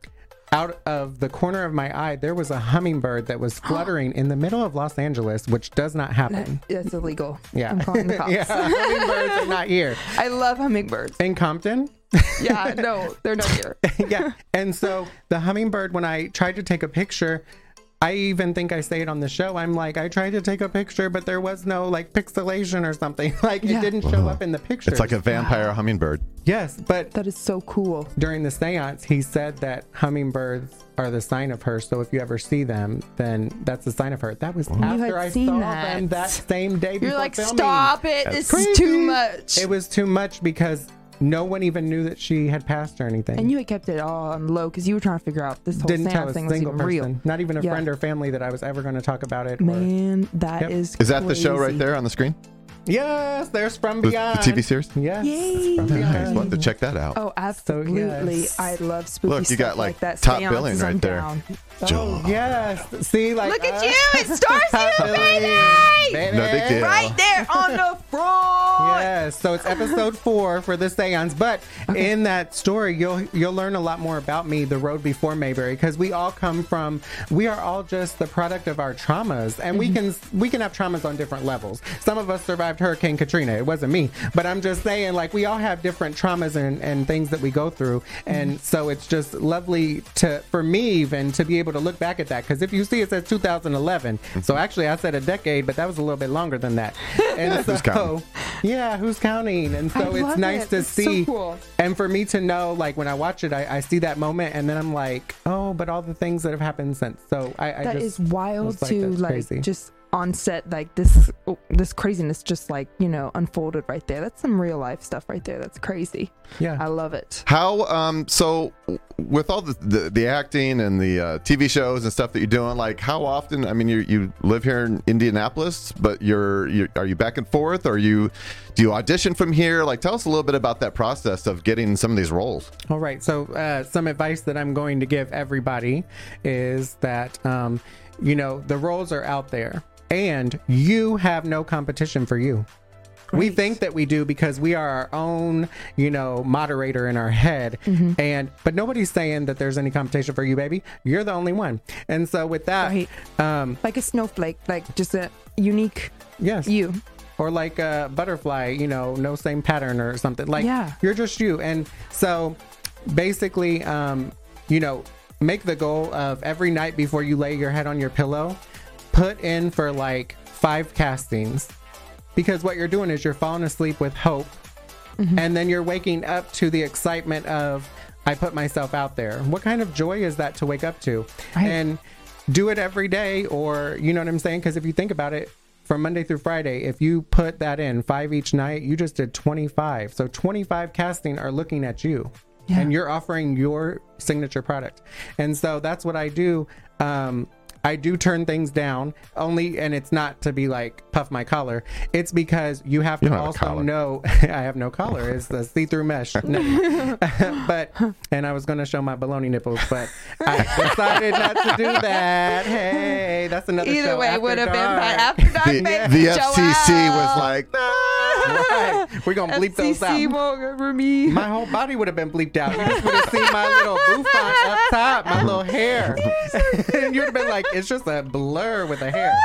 out of the corner of my eye, there was a hummingbird that was fluttering in the middle of Los Angeles, which does not happen. That's illegal. Yeah. I'm calling the cops. Yeah, hummingbirds are not here. I love hummingbirds. In Compton? Yeah, no, they're not here. Yeah. And so the hummingbird, when I tried to take a picture, I even think I say it on the show. I'm like, I tried to take a picture, but there was no like pixelation or something. Like Yeah. it didn't show up in the picture. It's like a vampire hummingbird. Yes, but That is so cool. during the seance, he said that hummingbirds are the sign of her. So if you ever see them, then that's the sign of her. That was had after I seen saw that. them that same day before You're like, filming. stop it. That's This crazy. is too much. It was too much because no one even knew that she had passed or anything. And you had kept it all on low because you were trying to figure out this whole Didn't tell seance a thing was single even person, real. not even a Yeah. friend or family that I was ever going to talk about it. Or, Man, that is Yep. Is that the show right crazy. there on the screen? yes, there's From The, Beyond. the T V series? Yes. Yay. From Nice. Beyond. We'll have to check that out. Oh, absolutely. yes. I love spooky Look, you stuff got, like, that. top Seances, billing right I'm there. down. Oh, yes. See, like Look at uh, you. It stars you, baby. baby. No big deal. Right there on the front. Yes, so it's episode four for the seance, but okay. in that story, you'll you'll learn a lot more about me, the road before Mayberry, because we all come from, we are all just the product of our traumas, and mm-hmm. we can we can have traumas on different levels. Some of us survived Hurricane Katrina. It wasn't me, but I'm just saying, like, we all have different traumas and, and things that we go through, and mm-hmm. so it's just lovely to for me even to be able to look back at that, because if you see it says two thousand eleven, mm-hmm. so actually I said a decade, but that was a little bit longer than that. And who's so, counting? Yeah, who's counting? And so I it's nice it. to It's see, so cool. and for me to know, like, when I watch it, I, I see that moment, and then I'm like, oh, but all the things that have happened since. So I, I that just is wild like, to that's like crazy. just on set, like this oh, this craziness just like, you know, unfolded right there. That's some real life stuff right there. That's crazy. Yeah, I love it. How um so with all the the, the acting and the uh, T V shows and stuff that you're doing, like, how often? I mean, you you live here in Indianapolis, but you're you are you back and forth? Or you do you audition from here? Like, tell us a little bit about that process of getting some of these roles. All right. So uh, some advice that I'm going to give everybody is that um you know, the roles are out there, and you have no competition for you. Great. We think that we do because we are our own, you know, moderator in our head. Mm-hmm. And but nobody's saying that there's any competition for you, baby. You're the only one. And so with that, right. um, like a snowflake, like just a unique yes. you. Or like a butterfly, you know, no same pattern or something. Like, yeah. you're just you. And so basically, um, you know, make the goal of every night before you lay your head on your pillow, put in for like five castings, because what you're doing is you're falling asleep with hope, mm-hmm. and then you're waking up to the excitement of, I put myself out there. What kind of joy is that to wake up to? Right. And do it every day, or, you know what I'm saying? Because if you think about it, from Monday through Friday, if you put that in five each night, you just did twenty-five. So twenty-five casting are looking at you. Yeah. And you're offering your signature product. And so that's what I do. Um, I do turn things down only, and it's not to be like puff my collar. It's because you have to you also know I have no collar. It's the see-through mesh. No. But and I was going to show my baloney nipples, but I decided not to do that. Hey, that's another Either show. way, would have been dark. by after dark. The, baby. the F C C was like, right. We're gonna bleep those out. Me. My whole body would have been bleeped out. You just would have seen my little bouffant up top, my little hair, and you'd have been like, it's just a blur with the hair.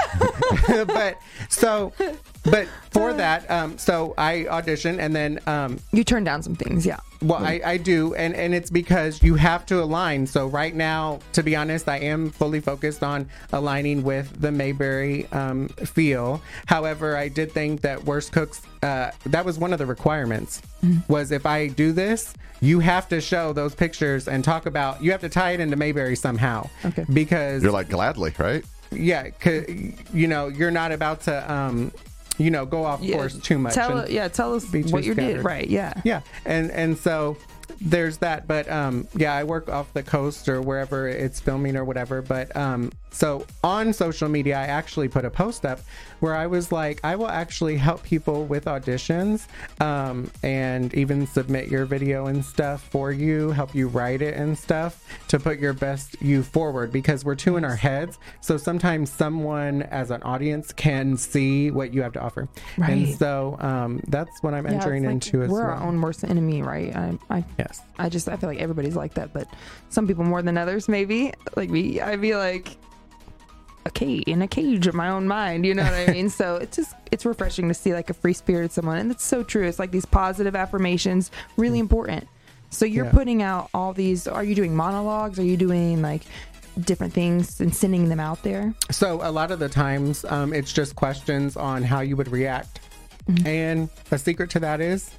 But so, but for that, um, so I audition, and then um, you turn down some things, yeah. Well, I, I do, and, and it's because you have to align. So right now, to be honest, I am fully focused on aligning with the Mayberry um, feel. However, I did think that Worst Cooks, uh, that was one of the requirements, mm-hmm. was if I do this, you have to show those pictures and talk about, you have to tie it into Mayberry somehow. Okay. Because you're like, gladly, right? Yeah, cause, you know, you're not about to... Um, you know, go off yeah, course too much. Tell, yeah, tell us what you did, right? Yeah, yeah, and and so there's that. But um, yeah, I work off the coast or wherever it's filming or whatever. But um, so on social media, I actually put a post up where I was like, I will actually help people with auditions, um, and even submit your video and stuff for you, help you write it and stuff to put your best you forward, because we're two in our heads. So sometimes someone as an audience can see what you have to offer. Right. And so um, that's what I'm yeah, entering like into as we're well. Our own worst enemy, right? I, I, yes. I just, I feel like everybody's like that, but some people more than others, maybe. Like me, I feel like a cage in a cage of my own mind, you know what I mean? So it's just, it's refreshing to see like a free spirited someone, and it's so true. It's like these positive affirmations, really important. So you're yeah. putting out all these, are you doing monologues? Are you doing like different things and sending them out there? So a lot of the times um, it's just questions on how you would react. Mm-hmm. And a secret to that is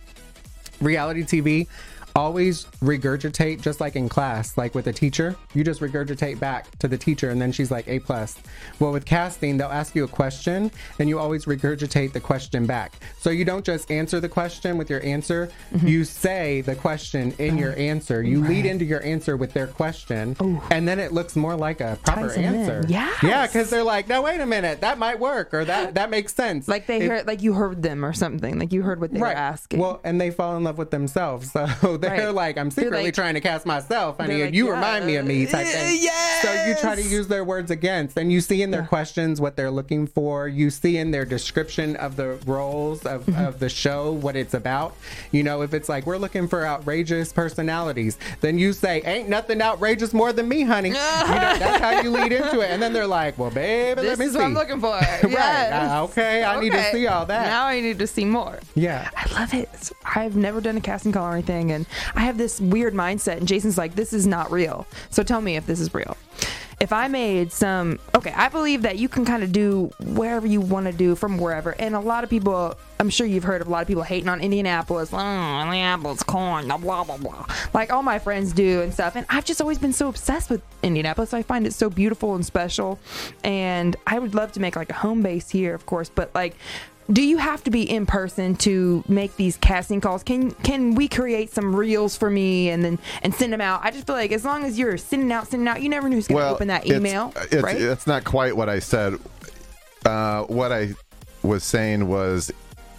reality T V. Always regurgitate, just like in class, like with a teacher, you just regurgitate back to the teacher, and then she's like A plus. Well, with casting, they'll ask you a question, and you always regurgitate the question back. So you don't just answer the question with your answer, mm-hmm. you say the question in your answer. You right. lead into your answer with their question, Ooh. And then it looks more like a proper answer. Yeah, yeah, because they're like, no, wait a minute, that might work, or that that makes sense. Like they it, heard, like you heard them or something, like you heard what they right. were asking. Well, and they fall in love with themselves, so. they're Right. like, I'm secretly like- trying to cast myself, honey, they're and like, you remind me of me type "Yeah, thing. yes!" So you try to use their words against, and you see in their Yeah. questions what they're looking for. You see in their description of the roles of, Mm-hmm. of the show what it's about. You know, if it's like, we're looking for outrageous personalities, then you say, ain't nothing outrageous more than me, honey. You know, that's how you lead into it. And then they're like, well, baby, This let me is see. what I'm looking for. Right. Yes. Uh, okay, I need to Okay. see all that. Now I need to see more. Yeah. I love it. It's- I've never done a casting call or anything, and I have this weird mindset. And Jason's like, "This is not real." So tell me if this is real. If I made some, okay, I believe that you can kind of do wherever you want to do from wherever. And a lot of people, I'm sure you've heard of a lot of people hating on Indianapolis. Oh, Indianapolis corn, blah, blah, blah. Like all my friends do and stuff. And I've just always been so obsessed with Indianapolis. I find it so beautiful and special. And I would love to make like a home base here, of course. But like, do you have to be in person to make these casting calls? Can can we create some reels for me and then and send them out? I just feel like as long as you're sending out, sending out, you never know who's going to Well, open that it's- email, it's, right? It's not quite what I said. Uh, what I was saying was,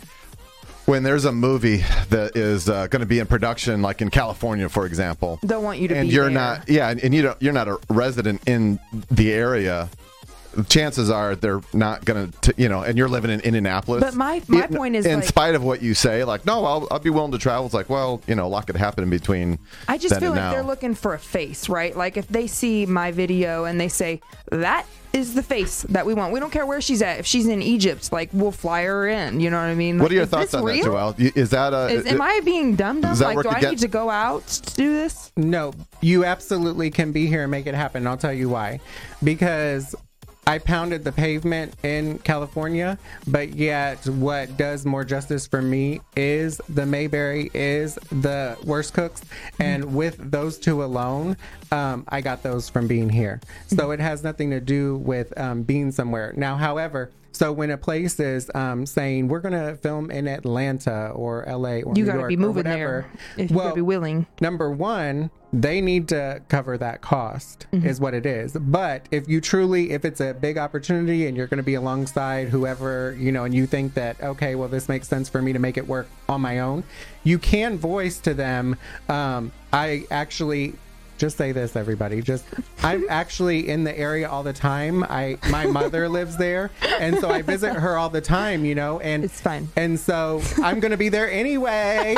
when there's a movie that is uh, going to be in production, like in California, for example, Don't want you to and be you're there. not, yeah, and, and you don't, you're not a resident in the area. Chances are they're not going to, you know, and you're living in Indianapolis. But my- my In- point is, in like- spite of what you say, like, no, I'll, I'll be willing to travel. It's like, well, you know, a lot could happen in between. I just then feel and like now. they're looking for a face, right? Like if they see my video and they say that is the face that we want. We don't care where she's at. If she's in Egypt, like we'll fly her in. You know what I mean? What Like, are your is thoughts this on real? that, Joelle? Y- Is that a? Is, am I being dumb dumb? does that Like, work do I again- need to go out to do this? No, you absolutely can be here and make it happen. I'll tell you why. Because I pounded the pavement in California, but yet what does more justice for me is the Mayberry, is the Worst Cooks. And with those two alone, um, I got those from being here. So it has nothing to do with um, being somewhere. Now, however, so when a place is um, saying we're going to film in Atlanta or L A or You New got to York be or moving whatever, there if you got to be willing. number one, they need to cover that cost is what it is. But if you truly, if it's a big opportunity and you're going to be alongside whoever, you know, and you think that, okay, well, this makes sense for me to make it work on my own, you can voice to them, um, I actually... Just say this, everybody. Just, I'm actually in the area all the time. I, my mother lives there, and so I visit her all the time. You know, and It's fine. And so I'm gonna be there anyway.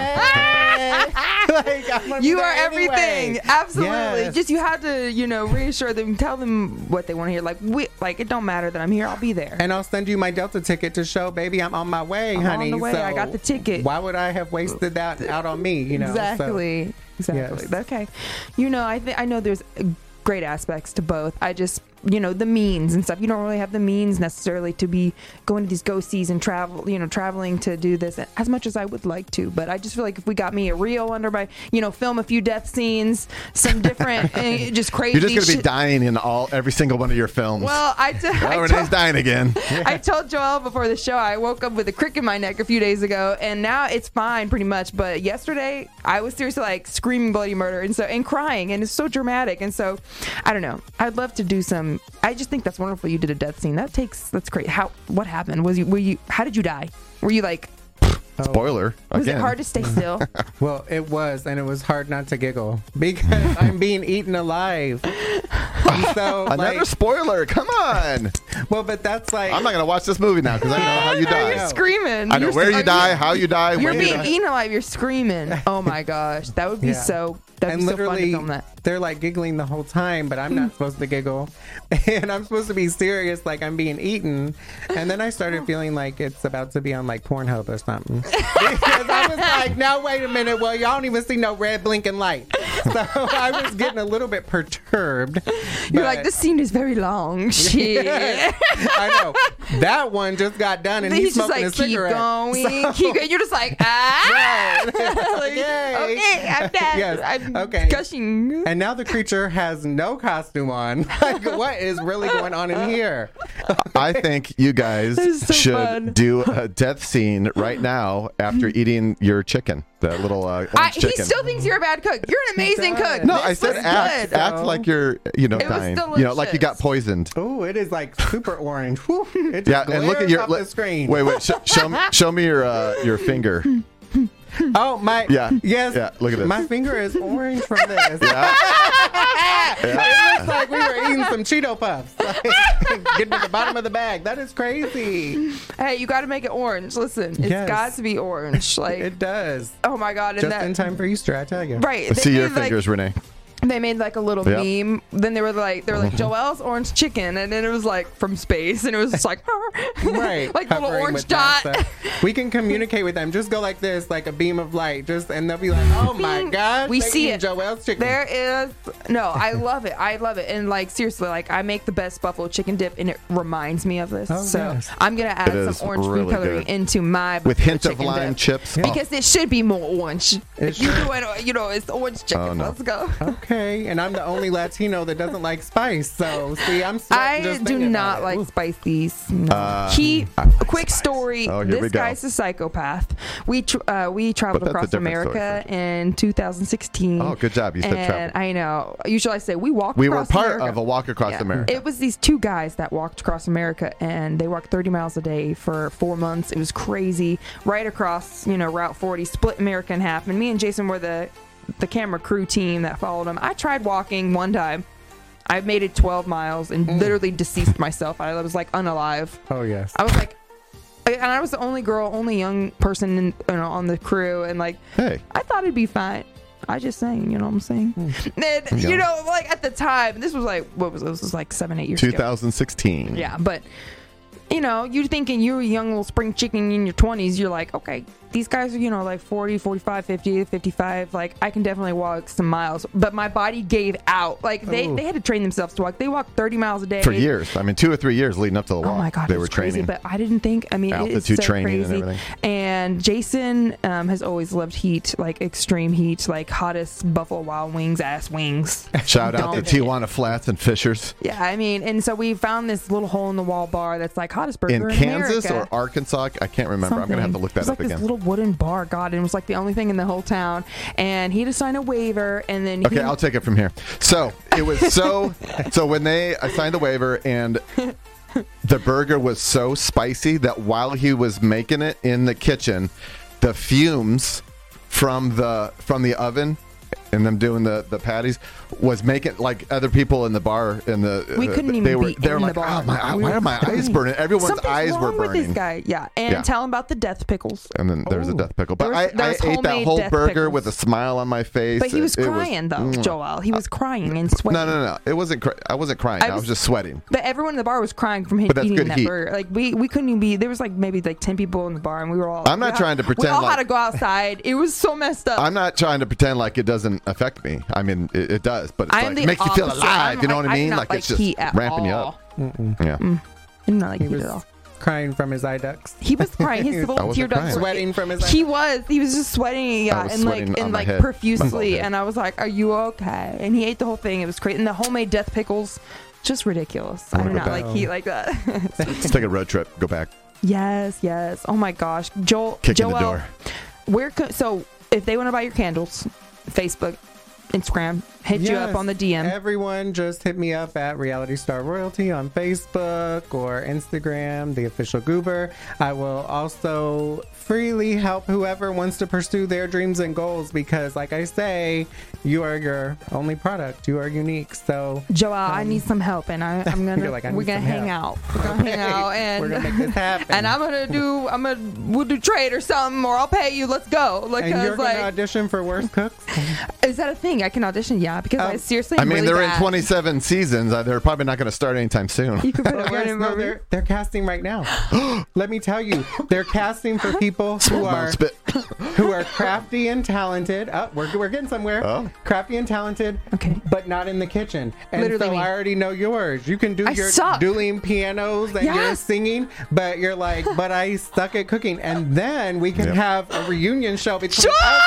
Hey, like, I'm gonna be You there are everything. anyway. Absolutely. Yes. Just you have to, you know, reassure them, tell them what they want to hear. Like we, like it don't matter that I'm here. I'll be there. And I'll send you my Delta ticket to show, baby, I'm on my way, I'm on honey. the way. So I got the ticket. Why would I have wasted that out on me? You know, So- Exactly. Exactly. Yes. Okay. You know, I think I know there's great aspects to both. I just, you know, the means and stuff. You don't really have the means necessarily to be going to these go-sees and travel, you know, traveling to do this as much as I would like to. But I just feel like if we got me a reel under my, you know, film a few death scenes, some different, eh, just crazy You're just going to be shit. dying in all every single one of your films. Well, I, t- well, I Renee's told- dying again. I told Joelle before the show I woke up with a crick in my neck a few days ago, and now it's fine pretty much. But yesterday I was seriously like screaming bloody murder and so and crying, and it's so dramatic. And so I don't know. I'd love to do some. I just think that's wonderful. You did a death scene. That takes. That's great. How? What happened? Was you? Were you? How did you die? Were you like? Spoiler. Was again. it hard to stay still? Well, it was, and it was hard not to giggle because I'm being eaten alive. And so, Another like, spoiler. Come on. well, but that's like, I'm not going to watch this movie now because I know how you You're die. screaming. I know You're where so- you die, how you die, You're when you being die. eaten alive. You're screaming. Oh my gosh, that would be Yeah. so. That'd and be so fun to literally, film that. they're like giggling the whole time, but I'm not supposed to giggle. And I'm supposed to be serious, like I'm being eaten. And then I started feeling like it's about to be on like Pornhub or something. Because I was like, now wait a minute. Well, y'all don't even see no red blinking light. So I was getting a little bit perturbed. You're but- like, this scene is very long. Shit. I know. That one just got done and Then he's, he's just smoking like, a keep cigarette. going, So- keep going. You're just like, ah. Like, Yay. okay, I'm dead. Yes, I'm okay. gushing. And now the creature has no costume on. Like, what is really going on in here? I think you guys This is so should fun. do a death scene right now after eating your chicken, the little uh, orange I, he chicken. still thinks you're a bad cook. You're an amazing does. cook. no, This I said was act, good. act like you're, you know, It was dying. You know, like you got delicious. poisoned. Oh, it is like super orange. Whew, it just Yeah, and look at glares your off look- the screen. Wait, wait. Sh- show me, show me your uh, your finger. Oh my! Yeah. Yes. Yeah. Look at this. My finger is orange from this. Yeah. It looks like we were eating some Cheeto Puffs. Like, getting to the bottom of the bag. That is crazy. Hey, you got to make it orange. Listen, it's Yes. got to be orange. Like, It does. oh my god! And Just that, in time for Easter, I tell you. right? Let's they see your made, like, fingers, Renee. They made like a little Yep. meme. Then they were like, they were like Joelle's orange chicken, and then it was like from space, and it was just like, Right. like the little hovering orange with dot. NASA. We can communicate with them. Just go like this, like a beam of light. Just and they'll be like, oh my Bing. God. We they see eat it. Joelle's chicken. There is no, I love it. I love it, and like seriously, like I make the best buffalo chicken dip, and it reminds me of this. Oh, so yes. I'm gonna add It is some orange really food coloring good. into my With buffalo hint of chicken lime dip. chips. because it should be more orange. It you should. do it, you know, it's orange chicken. Oh, no. Let's go. Okay, and I'm the only Latino that doesn't like spice. So see, I'm sweating I just do thinking not about like it. spices. No. Uh, he, I a like quick spice. story. Oh, here this we go. guy's a psychopath. We tr- uh, we traveled But that's a across different story America for in two thousand sixteen. Oh, good job. You said and travel. I know. Usually I say we walked. We were across part America. of a walk across Yeah. America. It was these two guys that walked across America, and they walked thirty miles a day for four months. It was crazy. Right across, you know, Route forty, split America in half. And me and Jason were the the camera crew team that followed him. I tried walking one time. I made it twelve miles and Mm. literally deceased myself. I was like unalive. Oh yes. I was like, and I was the only girl, only young person in, you know, on the crew, and like, Hey. I thought it'd be fine. I just saying, you know what I'm saying? And, Yeah. you know, like at the time, this was like, what was it? This was like seven, eight years two ago. thousand sixteen. Yeah, but you know, you're thinking you're a young little spring chicken in your twenties. You're like, okay, these guys are, you know, like forty, forty-five, fifty, fifty-five. Like, I can definitely walk some miles. But my body gave out. Like, they, Ooh. they had to train themselves to walk. They walked thirty miles a day. For years. I mean, two or three years leading up to the walk. Oh my God, They it were was crazy, training. but I didn't think. I mean, it Altitude is so training and crazy. everything. And Jason um, has always loved heat, like extreme heat, like hottest Buffalo Wild Wings ass wings. Shout out to Don't. Tijuana Flats and Fishers. Yeah, I mean, and so we found this little hole in the wall bar that's like hottest burger In in, Kansas America. or Arkansas? I can't remember. I'm going to have to look It that was up like again. this little wooden bar, God, and it was like the only thing in the whole town. And he had to sign a waiver, and then Okay, he, I'll take it from here. So it was so. so when they I signed the waiver, and the burger was so spicy that while he was making it in the kitchen, the fumes from the from the oven and them doing the, the patties was making like other people in the bar in the We couldn't uh, even they were be they were in the like, bar. oh my, We why were are my eyes crying. burning? Everyone's Something's eyes were wrong with burning. this guy. Yeah, and Yeah. tell him about the death pickles. And then there was a Oh. death pickle. But There was- I, there I was ate that homemade whole death burger pickles. with a smile on my face. But he It- was it crying though, mwah. Joel. He was crying and sweating. No, no, no, no. It wasn't. Cry- I wasn't crying. I I was, was- just sweating. But everyone in the bar was crying from him But that's eating good that heat. burger. Like we, we couldn't even be. There was like maybe like ten people in the bar, and we were all. I'm not we trying to all- We pretend all like- had to go outside. It was so messed up. I'm not trying to pretend like it doesn't affect me. I mean, it, it does, but it's I'm like, the it makes you feel opposite. alive. I'm You know like- what I I do mean? not Like, like it's just heat at ramping you all. up. Yeah. I did not like He heat was at all. crying from his eye ducts. He was crying. His I little wasn't tear ducts crying. were- Sweating from his eye He was. He was just sweating, yeah, was and sweating like on and my like head. My profusely. head. And I was like, "Are you okay?" And he ate the whole thing. It was crazy. And the homemade death pickles, just ridiculous. I wanna do go not back. like heat like that. Let's take a road trip. Go back. Yes, yes. Oh my gosh, Joel. Kick in Joel, the door. Where co- so if they want to buy your candles, Facebook, Instagram, hit you up Yes. on the D M. Everyone just hit me up at Reality Star Royalty on Facebook or Instagram, the official goober. I will also freely help whoever wants to pursue their dreams and goals because, like I say, you are your only product. You are unique. So Joel, I need some help, and I, I'm gonna You're like, I we're need gonna some hang help. out. We're gonna hang out, and we're gonna make this happen. and I'm gonna do. I'm gonna we'll do trade or something, or I'll pay you. Let's go. Like, and you're cause, gonna like, audition for Worst Cooks. is that a thing? I can audition, yeah, because I Um, seriously. I am mean, really they're bad. in twenty-seven seasons. Uh, They're probably not going to start anytime soon. You can put a word Yes, in no, movie. they're they're casting right now. Let me tell you, they're casting for people who Mouth are spit. who are crafty and talented. Oh, we're, we're getting somewhere. Oh. Crafty and talented, Okay. but not in the kitchen. And Literally so me. I already know yours. You can do I your suck. dueling pianos and you're Yes. singing, but you're like, but I suck at cooking. And then we can Yep. have a reunion show between Shut us.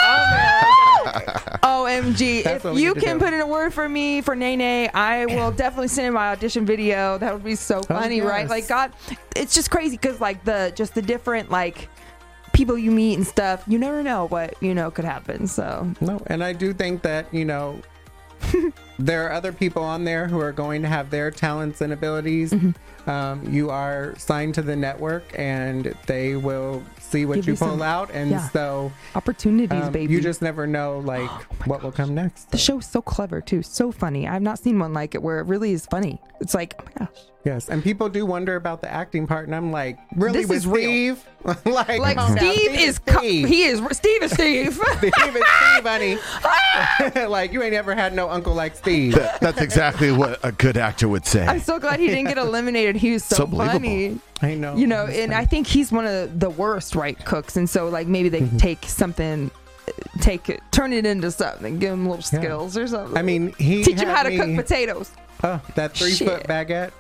and the- O M G. That's If what we you need to can do. put in a word for me for Nene, I will definitely send in my audition video. That would be so funny, right? yes. Like, God, it's just crazy because, like, the just the different, like, people you meet and stuff, you never know what, you know, could happen. So, No, and I do think that, you know, there are other people on there who are going to have their talents and abilities. Mm-hmm. Um, you are signed to the network, and they will see what Give you you pull some- out, and yeah. so Opportunities, um, baby. you just never know like what will come next. The show's so clever too, so funny. I've not seen one like it where it really is funny. It's like, oh my gosh. Yes, and people do wonder about the acting part, and I'm like, really, This with is real. Steve? like, Like come on now, Steve is co- Steve. he is Steve is Steve. Steve is Steve, honey. Like, you ain't ever had no uncle like Steve. That- that's exactly what a good actor would say. I'm so glad he didn't get eliminated. He was so, So believable. funny. I know. You know, and I think he's one of the worst right cooks, and so like maybe they take something, take it, turn it into something, give him little Yeah. skills or something. I mean, he teach him had how to me- cook potatoes. Oh, that three Shit. foot baguette.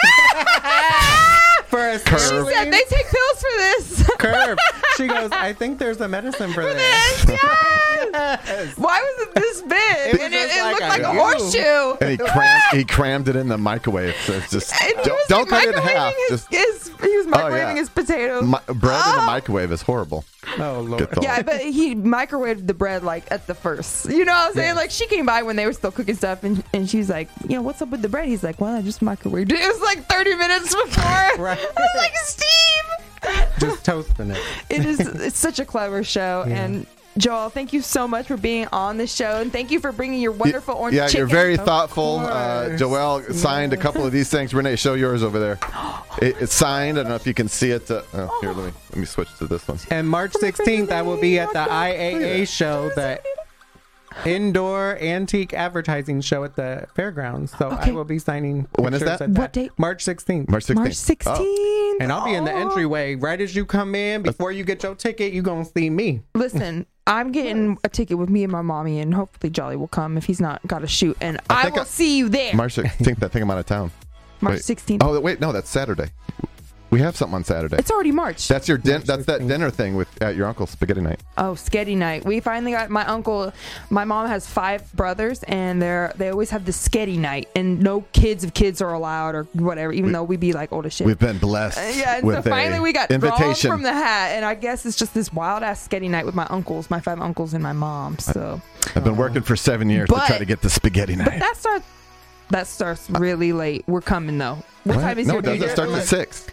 For a Curve. She curve. said they take pills for this. curve. She goes, I think there's a medicine for, For this. this, yes. Why was it this big? It was and it, just it like looked a like a U. horseshoe. And he crammed, he crammed it in the microwave. So it's just And he don't, was don't cut it in microwaving half. His, Just his, he was microwaving yeah. his potatoes. mi- bread in the Oh. microwave is horrible. Oh, Lord. Get the- Yeah, but he microwaved the bread like at the first. You know what I'm saying? Yeah. Like she came by when they were still cooking stuff, and and she's like, you know, what's up with the bread? He's like, well, I just microwaved it. It was like thirty minutes before. Right. I was like, Steve. Just toasting it. It is. It's such a clever show, Yeah. and Joel, thank you so much for being on the show, and thank you for bringing your wonderful orange Yeah, chicken. you're very Of thoughtful. Uh, course. Joelle signed a couple of these things. Renee, show yours over there. It, it's signed. I don't know if you can see it. Uh, oh, here, let me let me switch to this one. And March sixteenth, I will be at the I A A show, the indoor antique advertising show at the fairgrounds. So Okay. I will be signing. When is pictures that? at What date? March sixteenth. March sixteenth. March sixteenth. Oh. And I'll be in the entryway right as you come in. Before you get your ticket, you gonna see me. Listen, I'm getting a ticket with me and my mommy, and hopefully Jolly will come if he's not got to shoot, and I I, think will I- see you there. March sixteenth. I think I'm out of town. March Wait. sixteenth. Oh wait, no, that's Saturday. We have something on Saturday. It's already March. That's your din- March That's that sixteenth. dinner thing with at your uncle's spaghetti night. Oh, sketty night. We finally got my uncle. My mom has five brothers, and they're they always have the sketty night, and no kids of kids are allowed or whatever. Even We- though we be like old as shit. We've been blessed. Uh, yeah, and with so finally a we got drawn invitation from the hat, and I guess it's just this wild ass sketty night with my uncles, my five uncles, and my mom. So, I've been working for seven years to But- try to get the spaghetti but night. that starts that starts really late. We're coming though. What What? time is no, your it doesn't. dinner? It starts at six.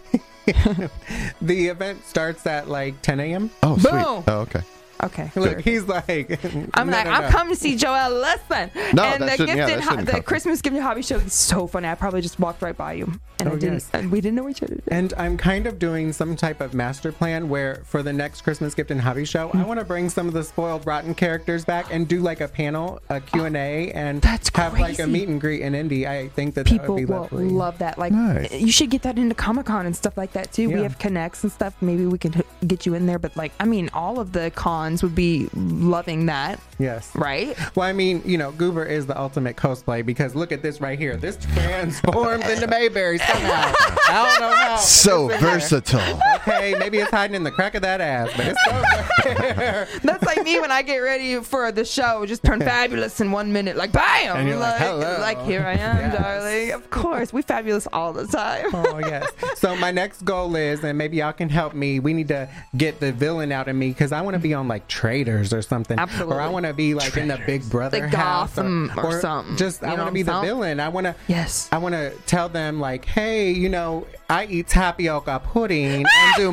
The event starts at like ten a.m. Oh, sweet. Boom. Oh, okay. Okay. Look, he's like, I'm no, like, no, I'm no. coming to see Joel Lesson. No, and that the shouldn't- yeah, gifted, that ho- shouldn't the count. Christmas gifted hobby show is so funny. I probably just walked right by you, and Oh, I didn't, yes. and we didn't know each other. And I'm kind of doing some type of master plan where for the next Christmas gift and hobby show, Mm. I want to bring some of the spoiled rotten characters back and do like a panel, a Q and A, and That's have like a crazy. meet and greet in Indy. I think that People that would be will lovely. love that. Like, Nice. you should get that into Comic Con and stuff like that too. We Yeah. have connects and stuff. Maybe we could h- get you in there. But like, I mean, all of the cons would be loving that, Yes. right? Well, I mean, you know, Goober is the ultimate cosplay because look at this right here. This transforms into Mayberry somehow. I don't know how. So It's in there. versatile. Okay, maybe it's hiding in the crack of that ass, but it's so there. That's like me when I get ready for the show. Just turn fabulous in one minute. Like, bam! And you're like, "Hello." like, here I am, Yes. darling. Of course, we fabulous all the time. Oh yes. So my next goal is, and maybe y'all can help me. We need to get the villain out of me because I want to be on like Traders or something, Absolutely. or I want to be like in the Big Brother Like house Gotham or something. Just You I know want to be the something? villain. I want to. Yes. I want to tell them like, hey, you know, I eat tapioca pudding and do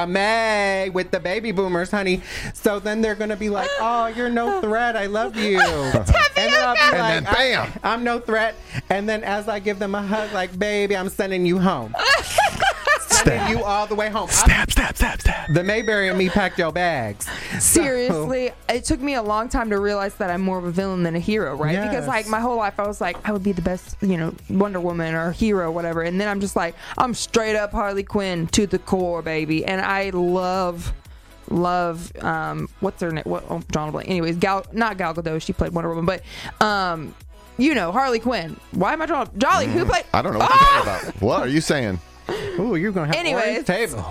macrame with the baby boomers, honey. So then they're gonna be like, oh, you're no threat. I love you. And then I'll be And like, then bam. I, I'm no threat. And then as I give them a hug, like, baby, I'm sending you home. Sending you all the way home. I'm- Stab, stab, stab, stab. the Mayberry and me packed your bags. Seriously, it took me a long time to realize that I'm more of a villain than a hero, right? Because Yes. like my whole life I was like I would be the best, you know, Wonder Woman or hero, whatever. And then I'm just like I'm straight up Harley Quinn to the core, baby. And I love love um what's her name? What oh, John Blake. Anyways, Gal not Gal Gadot, she played Wonder Woman, but um you know, Harley Quinn. Why am I drawing Jolly? Who played I don't know what Ah! you're talking about. What are you saying? Ooh, you're gonna have Anyways, a table.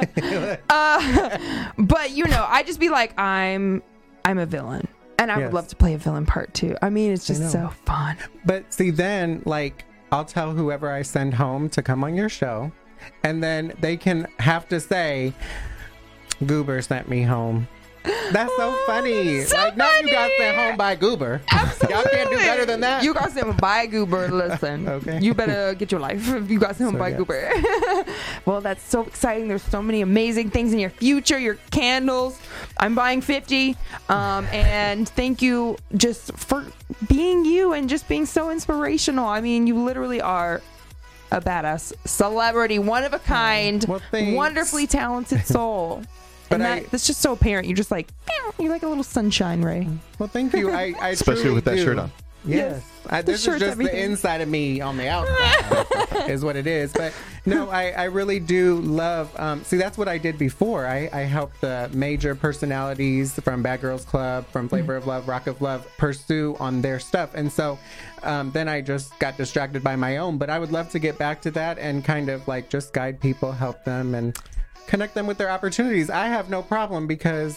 But you know, I just be like, I'm, I'm a villain, and I Yes. would love to play a villain part too. I mean, it's just know. so fun. But see, then like I'll tell whoever I send home to come on your show, and then they can have to say, Goober sent me home. That's so funny. So like, now you got funny. sent home by Goober. Absolutely. Y'all can't do better than that. You got sent by Goober. Listen, Okay. you better get your life if you got sent home So, by yeah. Goober. Well, that's so exciting. There's so many amazing things in your future. Your candles. I'm buying fifty. Um, and thank you just for being you and just being so inspirational. I mean, you literally are a badass celebrity, one of a kind, Well, thanks. wonderfully talented soul. But and I- that, that's just so apparent. You're just like, "Meow," you're like a little sunshine ray. Well, thank you. I, I Especially truly with that do. shirt on. Yes. I, The this is shirt's just everything. the inside of me on the outside is what it is. But no, I, I really do love, um, see, that's what I did before. I, I helped the major personalities from Bad Girls Club, from Flavor of Love, Rock of Love, pursue on their stuff. And so um, then I just got distracted by my own. But I would love to get back to that and kind of like just guide people, help them, and connect them with their opportunities. I have no problem because,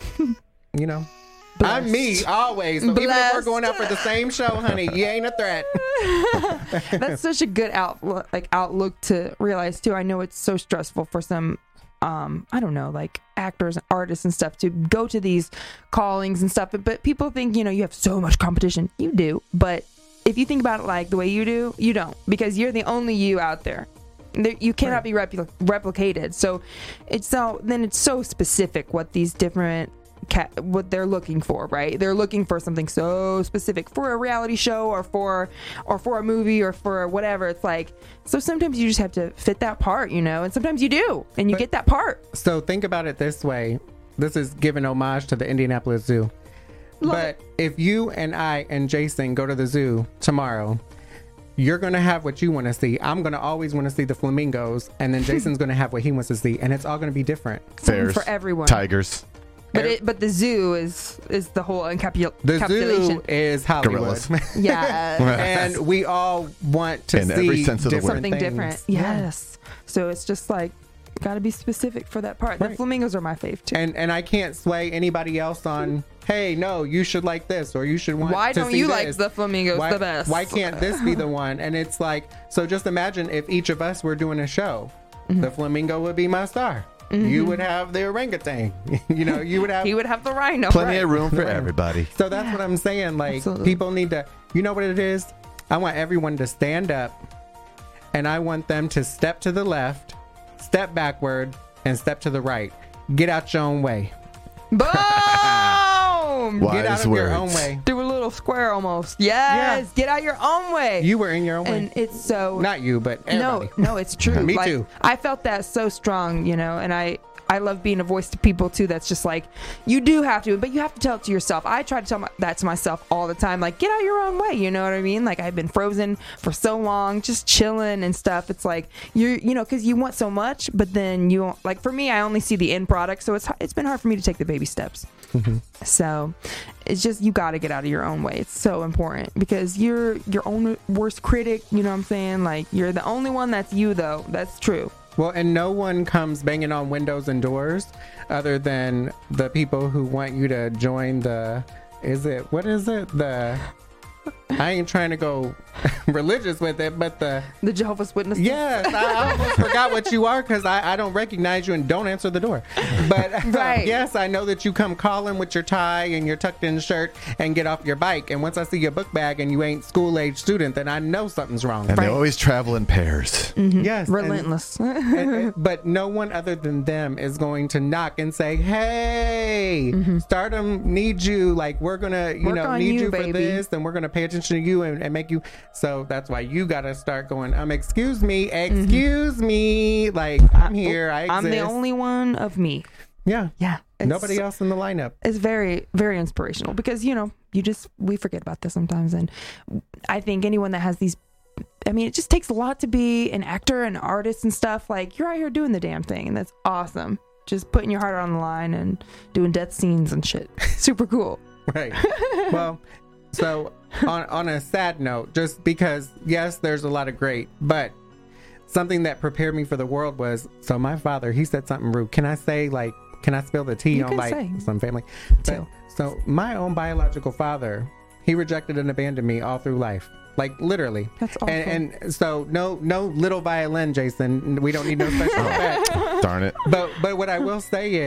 you know, I'm me always. So even if we're Blessed. going out for the same show, honey, you ain't a threat. That's such a good outlook, like outlook to realize too. I know it's so stressful for some, um, I don't know, like actors and artists and stuff to go to these callings and stuff. But, but people think, you know, you have so much competition. You do, but if you think about it like the way you do, you don't, because you're the only you out there. There- You cannot Right. be repli- replicated. So it's so then it's so specific what these different ca- what they're looking for, right? They're looking for something so specific for a reality show or for or for a movie or for whatever. It's like, so sometimes you just have to fit that part, you know, and sometimes you do and you But- get that part. So think about it this way. This is giving homage to the Indianapolis Zoo. Love But if you and I and Jason go to the zoo tomorrow, you're going to have what you want to see. I'm going to always want to see the flamingos. And then Jason's going to have what he wants to see. And it's all going to be different. Something Bears, for everyone. tigers, But it, but the zoo is is the whole encapu- The encapsulation. zoo is Hollywood. Gorillas. Yeah. And we all want to In see every sense of the word. different Something things. different. Yes. So it's just like, got to be specific for that part. The Right. flamingos are my fave too. And and I can't sway anybody else on, hey, no, you should like this or you should want Why to don't see you like this. the flamingos why, the best? Why can't this be the one? And it's like, so just imagine if each of us were doing a show, Mm-hmm. the flamingo would be my star. You would have the orangutan. You know, you would have. He would have the rhino. plenty right. of room for everybody. So that's what I'm saying. Like, Absolutely. people need to, you know what it is? I want everyone to stand up and I want them to step to the left, step backward, and step to the right. Get out your own way. Boom! Wise Get out of words. your own way. Do a little square almost. Yes. Get out your own way. You were in your own and way. it's so Not you, but everybody. no, no, it's true. Me Like, too. I felt that so strong, you know, and I I love being a voice to people too. That's just like, you do have to, but you have to tell it to yourself. I try to tell my, that to myself all the time. Like, get out your own way. You know what I mean? Like, I've been frozen for so long, just chilling and stuff. It's like you're, you know, because you want so much, but then you don't, like for me, I only see the end product, so it's it's been hard for me to take the baby steps. Mm-hmm. So it's just, you got to get out of your own way. It's so important because you're your own worst critic. You know what I'm saying? Like, you're the only one that's you, though. That's true. Well, and no one comes banging on windows and doors other than the people who want you to join the, is it, what is it? The, I ain't trying to go religious with it, but the, The Jehovah's Witnesses. yes, I, I almost forgot what you are because I, I don't recognize you and don't answer the door. But Right. yes, I know that you come calling with your tie and your tucked in shirt and get off your bike. And once I see your book bag and you ain't school age student, then I know something's wrong. And Right. they always travel in pairs. Yes. and- Relentless. and- and- but no one other than them is going to knock and say, hey, Stardom needs you. Like, we're going to, you Work know, on need you, you, for baby. this. And we're going to pay attention to you and, and make you. So that's why you got to start going, um, excuse me, excuse me. Like, I'm here. I exist. I'm the only one of me. Yeah. Yeah. It's- Nobody else in the lineup. It's very, very inspirational because, you know, you just, we forget about this sometimes. And I think anyone that has these, I mean, it just takes a lot to be an actor and artist and stuff. Like, you're out here doing the damn thing, and that's awesome. Just putting your heart on the line and doing death scenes and shit. Super cool. Right. Well, so on on a sad note, just because yes, there's a lot of great, but something that prepared me for the world was, so my father, he said something rude. Can I say, like, can I spill the tea You on can like say. some family? But, Too. so my own biological father, he rejected and abandoned me all through life. Like, literally. That's awful. And, and so no no little violin, Jason. We don't need no special effects. Darn it. But but what I will say is,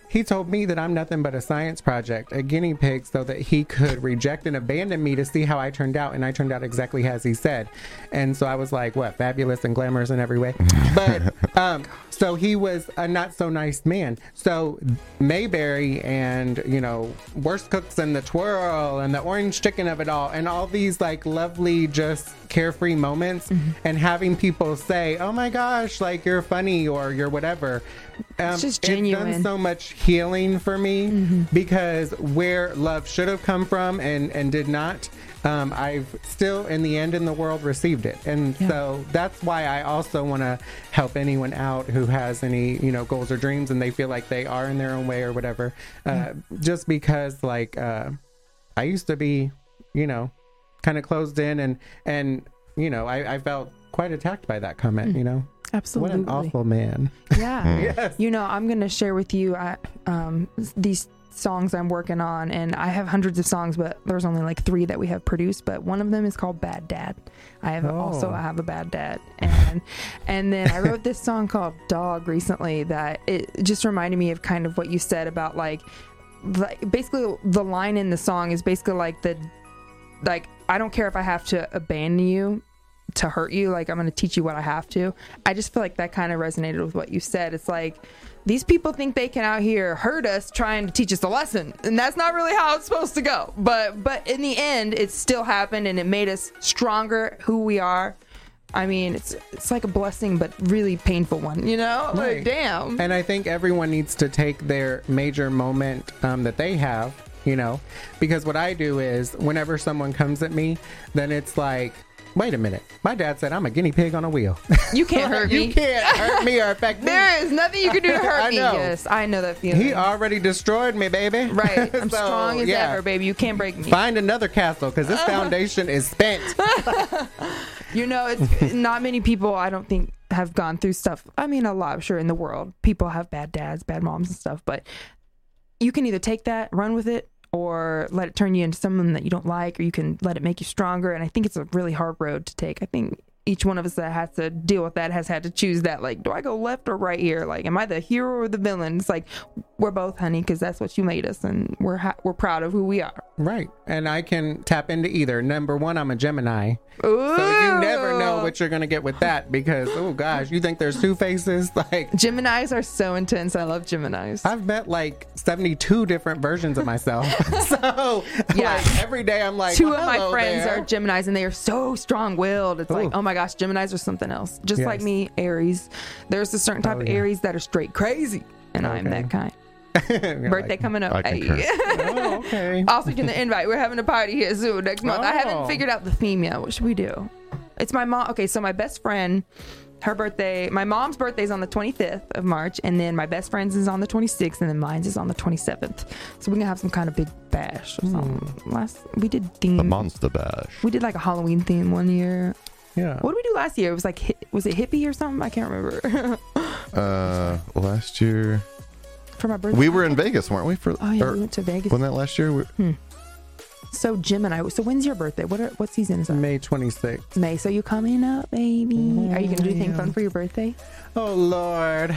he told me that I'm nothing but a science project, a guinea pig, so that he could reject and abandon me to see how I turned out. And I turned out exactly as he said. And so I was like, what, fabulous and glamorous in every way. But um, so he was a not so nice man. So Mayberry and, you know, Worst Cooks and the Twirl and the orange chicken of it all, and all these like lovely, just carefree moments, mm-hmm. and having people say, oh my gosh, like you're funny or you're whatever. Um, it's just genuine. It's done so much healing for me, mm-hmm. because where love should have come from and, and did not, um, I've still in the end in the world received it. And yeah. so that's why I also want to help anyone out who has any, you know, goals or dreams and they feel like they are in their own way or whatever. Uh, yeah. Just because like, uh, I used to be, you know, kind of closed in and, and, you know, I, I felt quite attacked by that comment, mm. you know? Absolutely. What an awful man. Yeah. Yes. You know, I'm going to share with you I, um, these songs I'm working on, and I have hundreds of songs, but there's only like three that we have produced, but one of them is called Bad Dad. I have oh. also I have a bad dad. And and then I wrote this song called Dog recently that it just reminded me of kind of what you said about like, like basically the line in the song is basically like the, like, I don't care if I have to abandon you to hurt you, like I'm going to teach you what I have to. I just feel like that kind of resonated with what you said. It's like these people think they can out here hurt us trying to teach us a lesson, and that's not really how it's supposed to go. But but in the end, it still happened, and it made us stronger, who we are. I mean, it's it's like a blessing, but really painful one, you know? Right. Like, damn. And I think everyone needs to take their major moment um, that they have, you know, because what I do is whenever someone comes at me, then it's like, wait a minute. My dad said I'm a guinea pig on a wheel. You can't hurt me. You can't hurt me or affect me. There is nothing you can do to hurt I me. know. Yes, I know that feeling. He already destroyed me, baby. Right. I'm so, strong as yeah. ever, baby. You can't break me. Find another castle, because this foundation is spent. You know, it's not many people, I don't think, have gone through stuff. I mean, a lot, I'm sure, in the world. People have bad dads, bad moms and stuff. But you can either take that, run with it, or let it turn you into someone that you don't like, or you can let it make you stronger. And I think it's a really hard road to take. I think each one of us that has to deal with that has had to choose that. Like, do I go left or right here? Like, am I the hero or the villain? It's like, we're both, honey, because that's what you made us, and we're ha- we're proud of who we are. Right. And I can tap into either. Number one, I'm a Gemini. Ooh. So you never know what you're going to get with that, because, oh gosh, you think there's two faces? Like, Geminis are so intense. I love Geminis. I've met like seventy-two different versions of myself. So yeah, like, every day I'm like, two well, of my friends there. are Geminis, and they are so strong-willed. It's Ooh. like, oh my gosh, Geminis are something else. Just yes. like me, Aries. There's a certain type oh, of yeah. Aries that are straight crazy, and okay. I'm that kind. Birthday like, coming up. Oh, okay. Also, getting the invite. We're having a party here soon next month. Oh. I haven't figured out the theme yet. What should we do? It's my mom. Okay, so my best friend, her birthday, my mom's birthday is on the twenty-fifth of March, and then my best friend's is on the twenty-sixth, and then mine's is on the twenty-seventh. So we're gonna have some kind of big bash or something. Mm. Last we did theme. The Monster Bash. We did like a Halloween theme one year. Yeah. What did we do last year? It was like, was it hippie or something? I can't remember. uh, last year. For my birthday. We were in Vegas, weren't we? For oh yeah, or, we went to Vegas. Wasn't that last year? We, hmm. So Gemini. So when's your birthday? What are, what season is that? May twenty-sixth. May. So you coming up, baby? Mm, are you gonna do anything yeah. fun for your birthday? Oh Lord.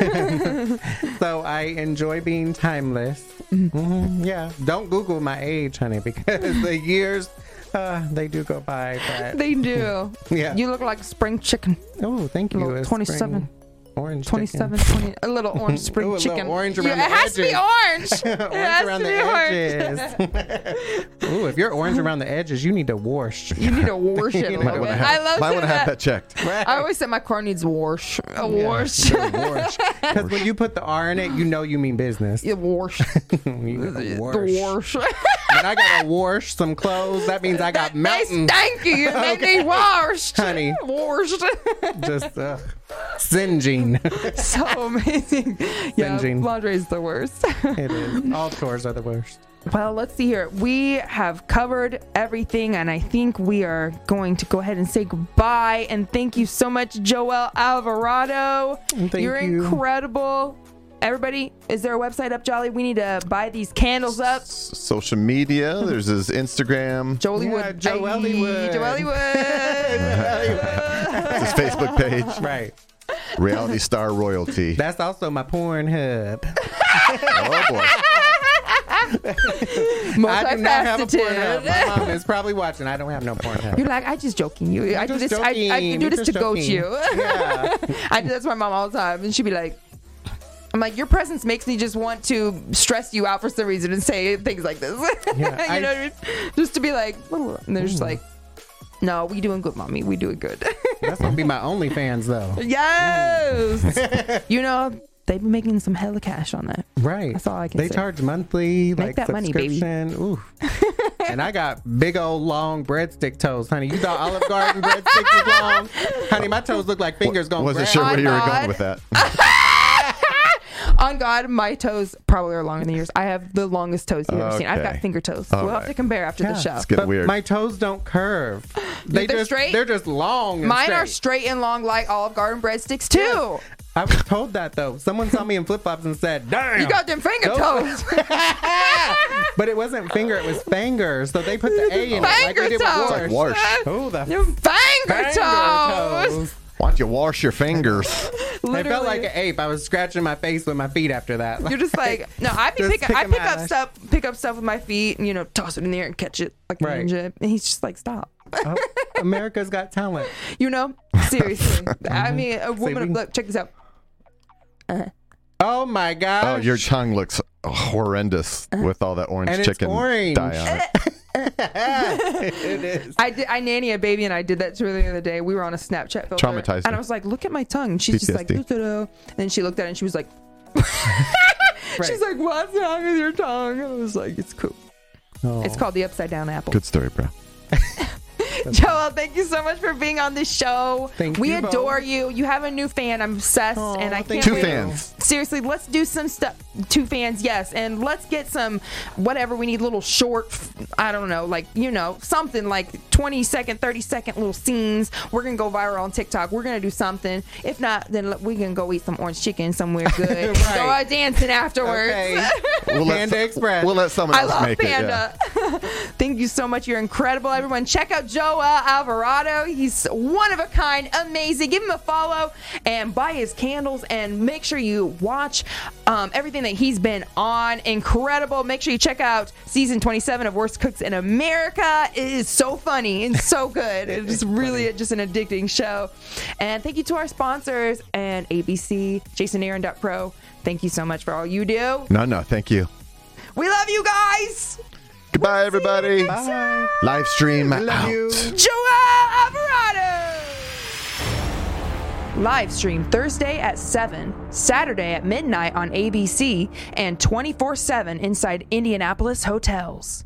So I enjoy being timeless. Mm-hmm. Mm-hmm. Yeah. Don't Google my age, honey, because the years. Uh, they do go by, but they do. Yeah. You look like a spring chicken. Oh, thank you. twenty-seven. Orange twenty-seven, chicken. twenty, a little orange spring Ooh, a chicken. Orange around yeah, the it has edges. to be orange. Orange it has around to the be edges. Ooh, if you're orange around the edges, you need to wash. You need to wash it a little bit. I love might want to that. have that checked. Right. I always say my car needs wash. A yeah, wash. wash. Because when you put the R in it, you know you mean business. You wash. You gotta wash. The wash. When I gotta wash some clothes, that means I got mountains. Thank you. They Okay. need washed. Honey. Washed. Just uh, singeing. So amazing. Yeah, Singeing. laundry is the worst. It is. All chores are the worst. Well, let's see here. We have covered everything, and I think we are going to go ahead and say goodbye. And thank you so much, Joel Alvarado. Thank You're you. incredible. Everybody, is there a website up, Jolly? We need to buy these candles up. S- social media. There's his Instagram. Joellywood. Yeah, Joellywood. Joellywood. His Facebook page. Right. Reality star royalty. That's also my Pornhub. Oh, boy. I do not have a Pornhub. My mom is probably watching. I don't have no Pornhub. You're like, I just joking you. I do this. I, I can do You're this to just goat joking. you. Yeah. I do this to my mom all the time, and she'd be like, "I'm like, your presence makes me just want to stress you out for some reason and say things like this." Yeah, you I- know what I mean? Just to be like, and they're just like, "No, we doing good, mommy. We doing good." That's gonna be my OnlyFans though. Yes. You know, they've been making some hella cash on that. Right. That's all I can they say. charge monthly, Make like that money, baby. subscription. Ooh. And I got big old long breadstick toes, honey. You thought Olive Garden breadsticks was long? Honey, my toes look like fingers going. Wasn't grab. sure where I'm you were not. going with that. On God, my toes probably are longer than yours. I have the longest toes you've ever seen. I've got Okay. finger toes. All we'll have right. to compare after the Yeah. show. It's getting But weird. my toes don't curve. They They're just straight? they're just long. And Mine straight. are straight and long like Olive Garden breadsticks too. I was told that though. Someone saw me in flip flops and said, "Damn, You got them finger Those- toes. But it wasn't finger; it was fingers. So they put the A in it, like they did with Finger Wash. toes. Wash. Oh, the Them finger, finger toes. toes. Why don't you wash your fingers? I Literally. felt like an ape. I was scratching my face with my feet after that. You're just like, no, I be Just pick, I picking pick my up eyes. stuff, pick up stuff with my feet, and you know, toss it in the air and catch it like a Right. ninja. And he's just like, stop. Oh, America's Got Talent. You know, seriously. I mean, a woman. we- Look, check this out. Oh my gosh! Oh, your tongue looks horrendous with all that orange And it's chicken orange. dye on it. It is. I did. I nanny a baby, and I did that to her the other day. We were on a Snapchat filter, Traumatized and you. I was like, "Look at my tongue." And she's just like, P T S D. "Doo-doo-doo." And then she looked at it, and she was like, "She's like, what's wrong with your tongue?" I was like, "It's cool. Oh. It's called the upside down apple." Good story, bro. Joel, thank you so much for being on this show. Thank we you adore both. you. You have a new fan. I'm obsessed, Aw, and I thank can't Two wait. fans. Seriously, let's do some stuff. Two fans, yes, and let's get some whatever we need. Little short, I don't know, like you know, something like twenty second, thirty second little scenes. We're gonna go viral on TikTok. We're gonna do something. If not, then we can go eat some orange chicken somewhere good. Right. Go out dancing afterwards. Okay. We'll let, Panda Express. we'll let someone I else love make Panda. Thank you so much. You're incredible, everyone. Check out Joel Alvarado. He's one of a kind, amazing. Give him a follow and buy his candles and make sure you watch um, everything that he's been on. Incredible. Make sure you check out season twenty-seven of Worst Cooks in America. It is so funny and so good. It's really just an addicting show. And thank you to our sponsors and A B C, Jason Aaron dot pro. Thank you so much for all you do. it. No, no, thank you. We love you guys. Goodbye, everybody. Bye. Live stream Love out. you. Joel Alvarado. Live stream Thursday at seven, Saturday at midnight on A B C, and twenty-four seven inside Indianapolis hotels.